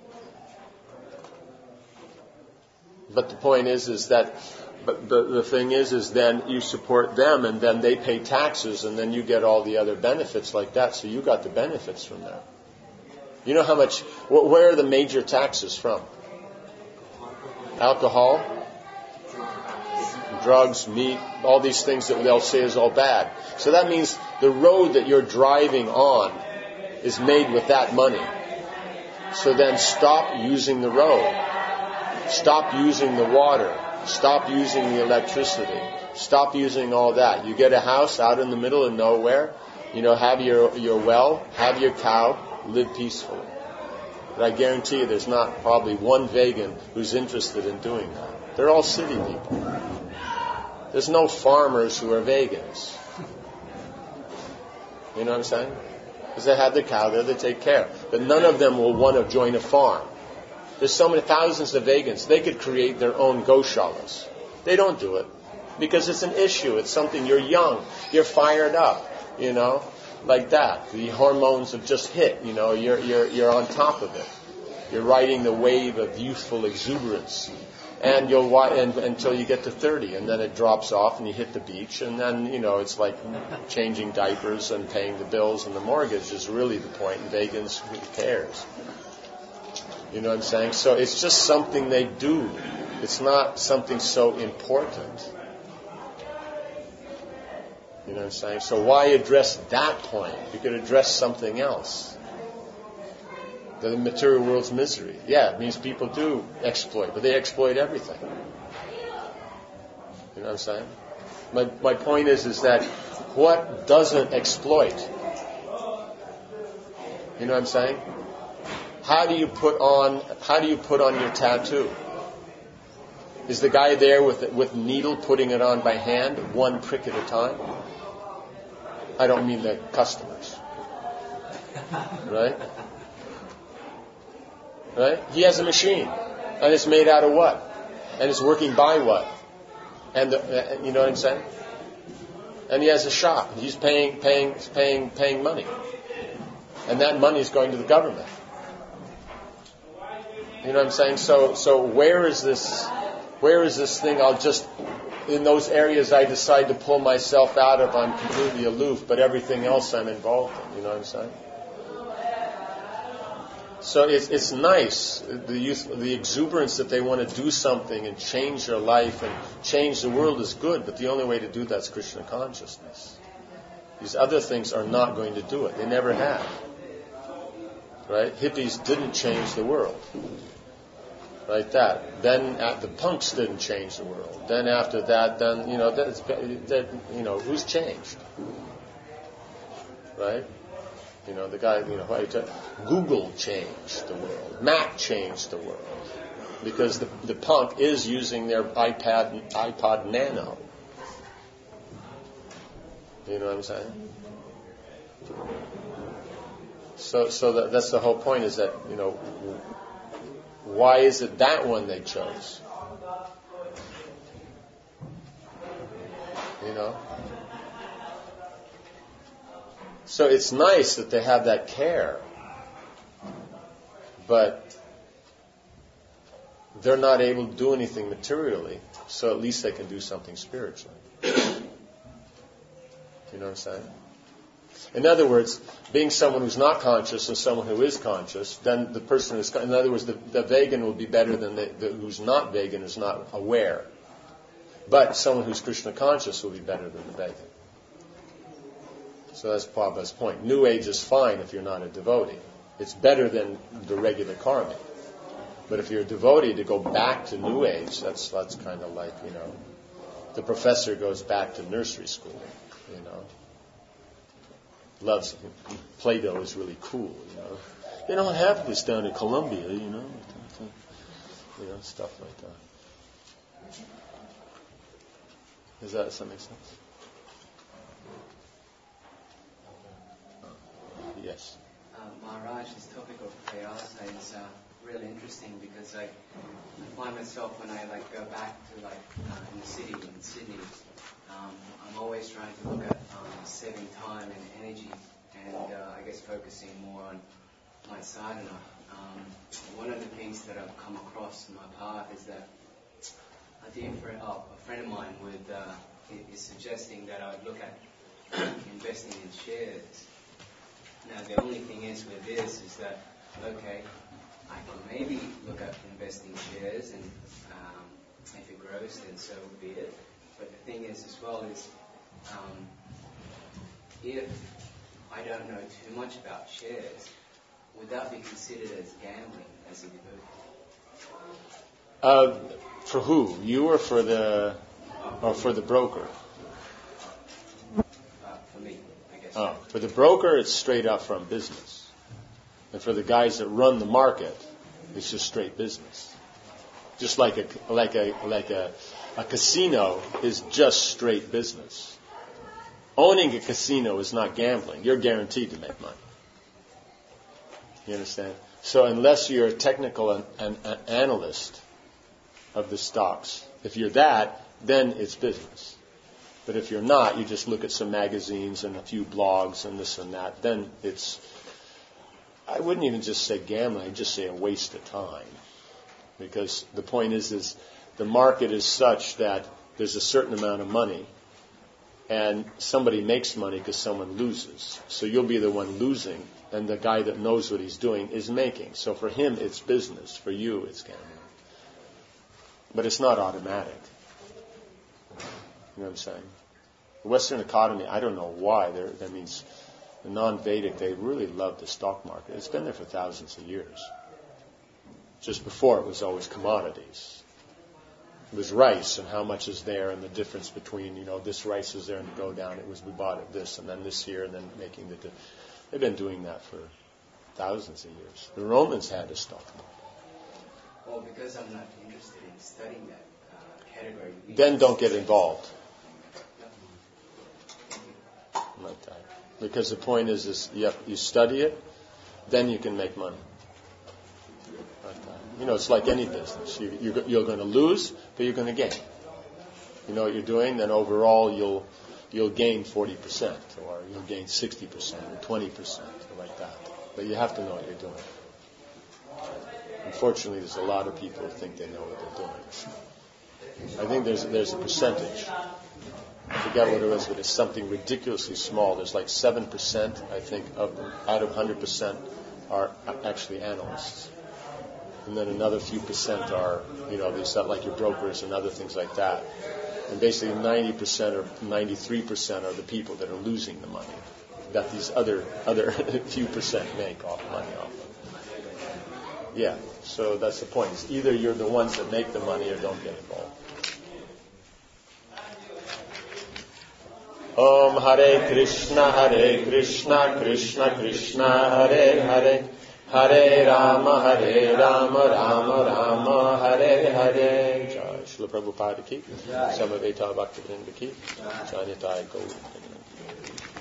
But the point is, is that, but the, the thing is, is then you support them, and then they pay taxes, and then you get all the other benefits like that. So you got the benefits from there. You know how much? Wh- where are the major taxes from? Alcohol, drugs, meat, all these things that they'll say is all bad. So that means the road that you're driving on is made with that money. So then stop using the road. Stop using the water. Stop using the electricity. Stop using all that. You get a house out in the middle of nowhere. You know, have your, your well, have your cow, live peacefully. But I guarantee you there's not probably one vegan who's interested in doing that. They're all city people. There's no farmers who are vegans. You know what I'm saying? Because they have their cow there, they take care. But none of them will want to join a farm. There's so many thousands of vegans. They could create their own goshalas. They don't do it because it's an issue. It's something you're young. You're fired up, you know, like that. The hormones have just hit, you know. You're you're you're on top of it. You're riding the wave of youthful exuberance, and you'll and, until you get to thirty, and then it drops off, and you hit the beach, and then you know it's like changing diapers and paying the bills and the mortgage is really the point. And vegans, who cares? You know what I'm saying? So it's just something they do. It's not something so important. You know what I'm saying? So why address that point? You could address something else. The material world's misery. Yeah, it means people do exploit, but they exploit everything. You know what I'm saying? My my point is is that what doesn't exploit? You know what I'm saying? How do you put on how do you put on your tattoo? Is the guy there with with needle putting it on by hand, one prick at a time? I don't mean the customers. Right? Right? He has a machine. And it's made out of what? And it's working by what? And the, you know what I'm saying? And he has a shop. He's paying paying paying paying money. And that money is going to the government. You know what I'm saying? So so where is this where is this thing I'll just in those areas I decide to pull myself out of, I'm completely aloof, but everything else I'm involved in. You know what I'm saying? So it's it's nice, the youth, the exuberance that they want to do something and change their life and change the world is good, but the only way to do that is Krishna consciousness. These other things are not going to do it. They never have. Right? Hippies didn't change the world. Right? That. Then uh, the punks didn't change the world. Then after that, then you know that's that you know who's changed. Right? You know, the guy, you know, Google changed the world. Mac changed the world. Because the, the punk is using their iPad, iPod Nano. You know what I'm saying? So, so that, that's the whole point is that, you know, why is it that one they chose? You know? So it's nice that they have that care, but they're not able to do anything materially, so at least they can do something spiritually. You know what I'm saying? In other words, being someone who's not conscious and someone who is conscious, then the person who's, in other words, the, the vegan will be better than the, the who's not vegan, is not aware. But someone who's Krishna conscious will be better than the vegan. So that's Prabhupada's point. New Age is fine if you're not a devotee. It's better than the regular karmic. But if you're a devotee, to go back to New Age, that's that's kind of like, you know, the professor goes back to nursery school, you know. Loves Plato is really cool, you know. They don't have this down in Columbia, you know. You know, stuff like that. Does that, does that make sense? Yes. Uh, Maharaj, this topic of prayasa is uh, really interesting because I, I find myself when I like go back to like uh, in the city in Sydney, um, I'm always trying to look at um, saving time and energy, and uh, I guess focusing more on my sadhana. Um, one of the things that I've come across in my path is that a dear friend, oh, a friend of mine would uh, is suggesting that I would look at investing in shares. Now, the only thing is with this is that, okay, I can maybe look at investing shares, and um, if it grows, then so be it. But the thing is as well is, um, if I don't know too much about shares, would that be considered as gambling as a devotee? Uh, for who? You or for the, or for the broker? Oh, for the broker, it's straight up from business. And for the guys that run the market, it's just straight business. Just like a like a like a, a casino is just straight business. Owning a casino is not gambling. You're guaranteed to make money. You understand? So unless you're a technical an, an, an analyst of the stocks, if you're that, then it's business. But if you're not, you just look at some magazines and a few blogs and this and that, then it's, I wouldn't even just say gambling, I'd just say a waste of time. Because the point is, is the market is such that there's a certain amount of money and somebody makes money because someone loses. So you'll be the one losing, and the guy that knows what he's doing is making. So for him, it's business. For you, it's gambling. But it's not automatic. You know what I'm saying? The Western economy, I don't know why. There, that means the non-Vedic, they really love the stock market. It's been there for thousands of years. Just before, it was always commodities. It was rice and how much is there and the difference between, you know, this rice is there and go down. It was, we bought it this and then this here and then making the, they've been doing that for thousands of years. The Romans had a stock market. Well, because I'm not interested in studying that uh, category. Then don't get involved. Like that. Because the point is, is you, have, you study it, then you can make money. Like that. You know, it's like any business. You, you, you're going to lose, but you're going to gain. You know what you're doing, then overall you'll you'll gain forty percent, or you'll gain sixty percent, or twenty percent, or like that. But you have to know what you're doing. Unfortunately, there's a lot of people who think they know what they're doing. I think there's there's a percentage. I forget what it was, but it's something ridiculously small. There's like seven percent, I think, of out of one hundred percent are actually analysts. And then another few percent are, you know, these like your brokers and other things like that. And basically ninety percent or ninety-three percent are the people that are losing the money that these other other few percent make off money off of. Yeah, so that's the point. It's either you're the ones that make the money or don't get involved. Om Hare Krishna, Hare Krishna, Krishna Krishna, Hare Hare, Hare Rama, Hare Rama, Rama Rama, Hare Hare. Jai Srila Prabhupada ki, Samaveta Bhaktivinoda ki, Jai Nitai Gaur.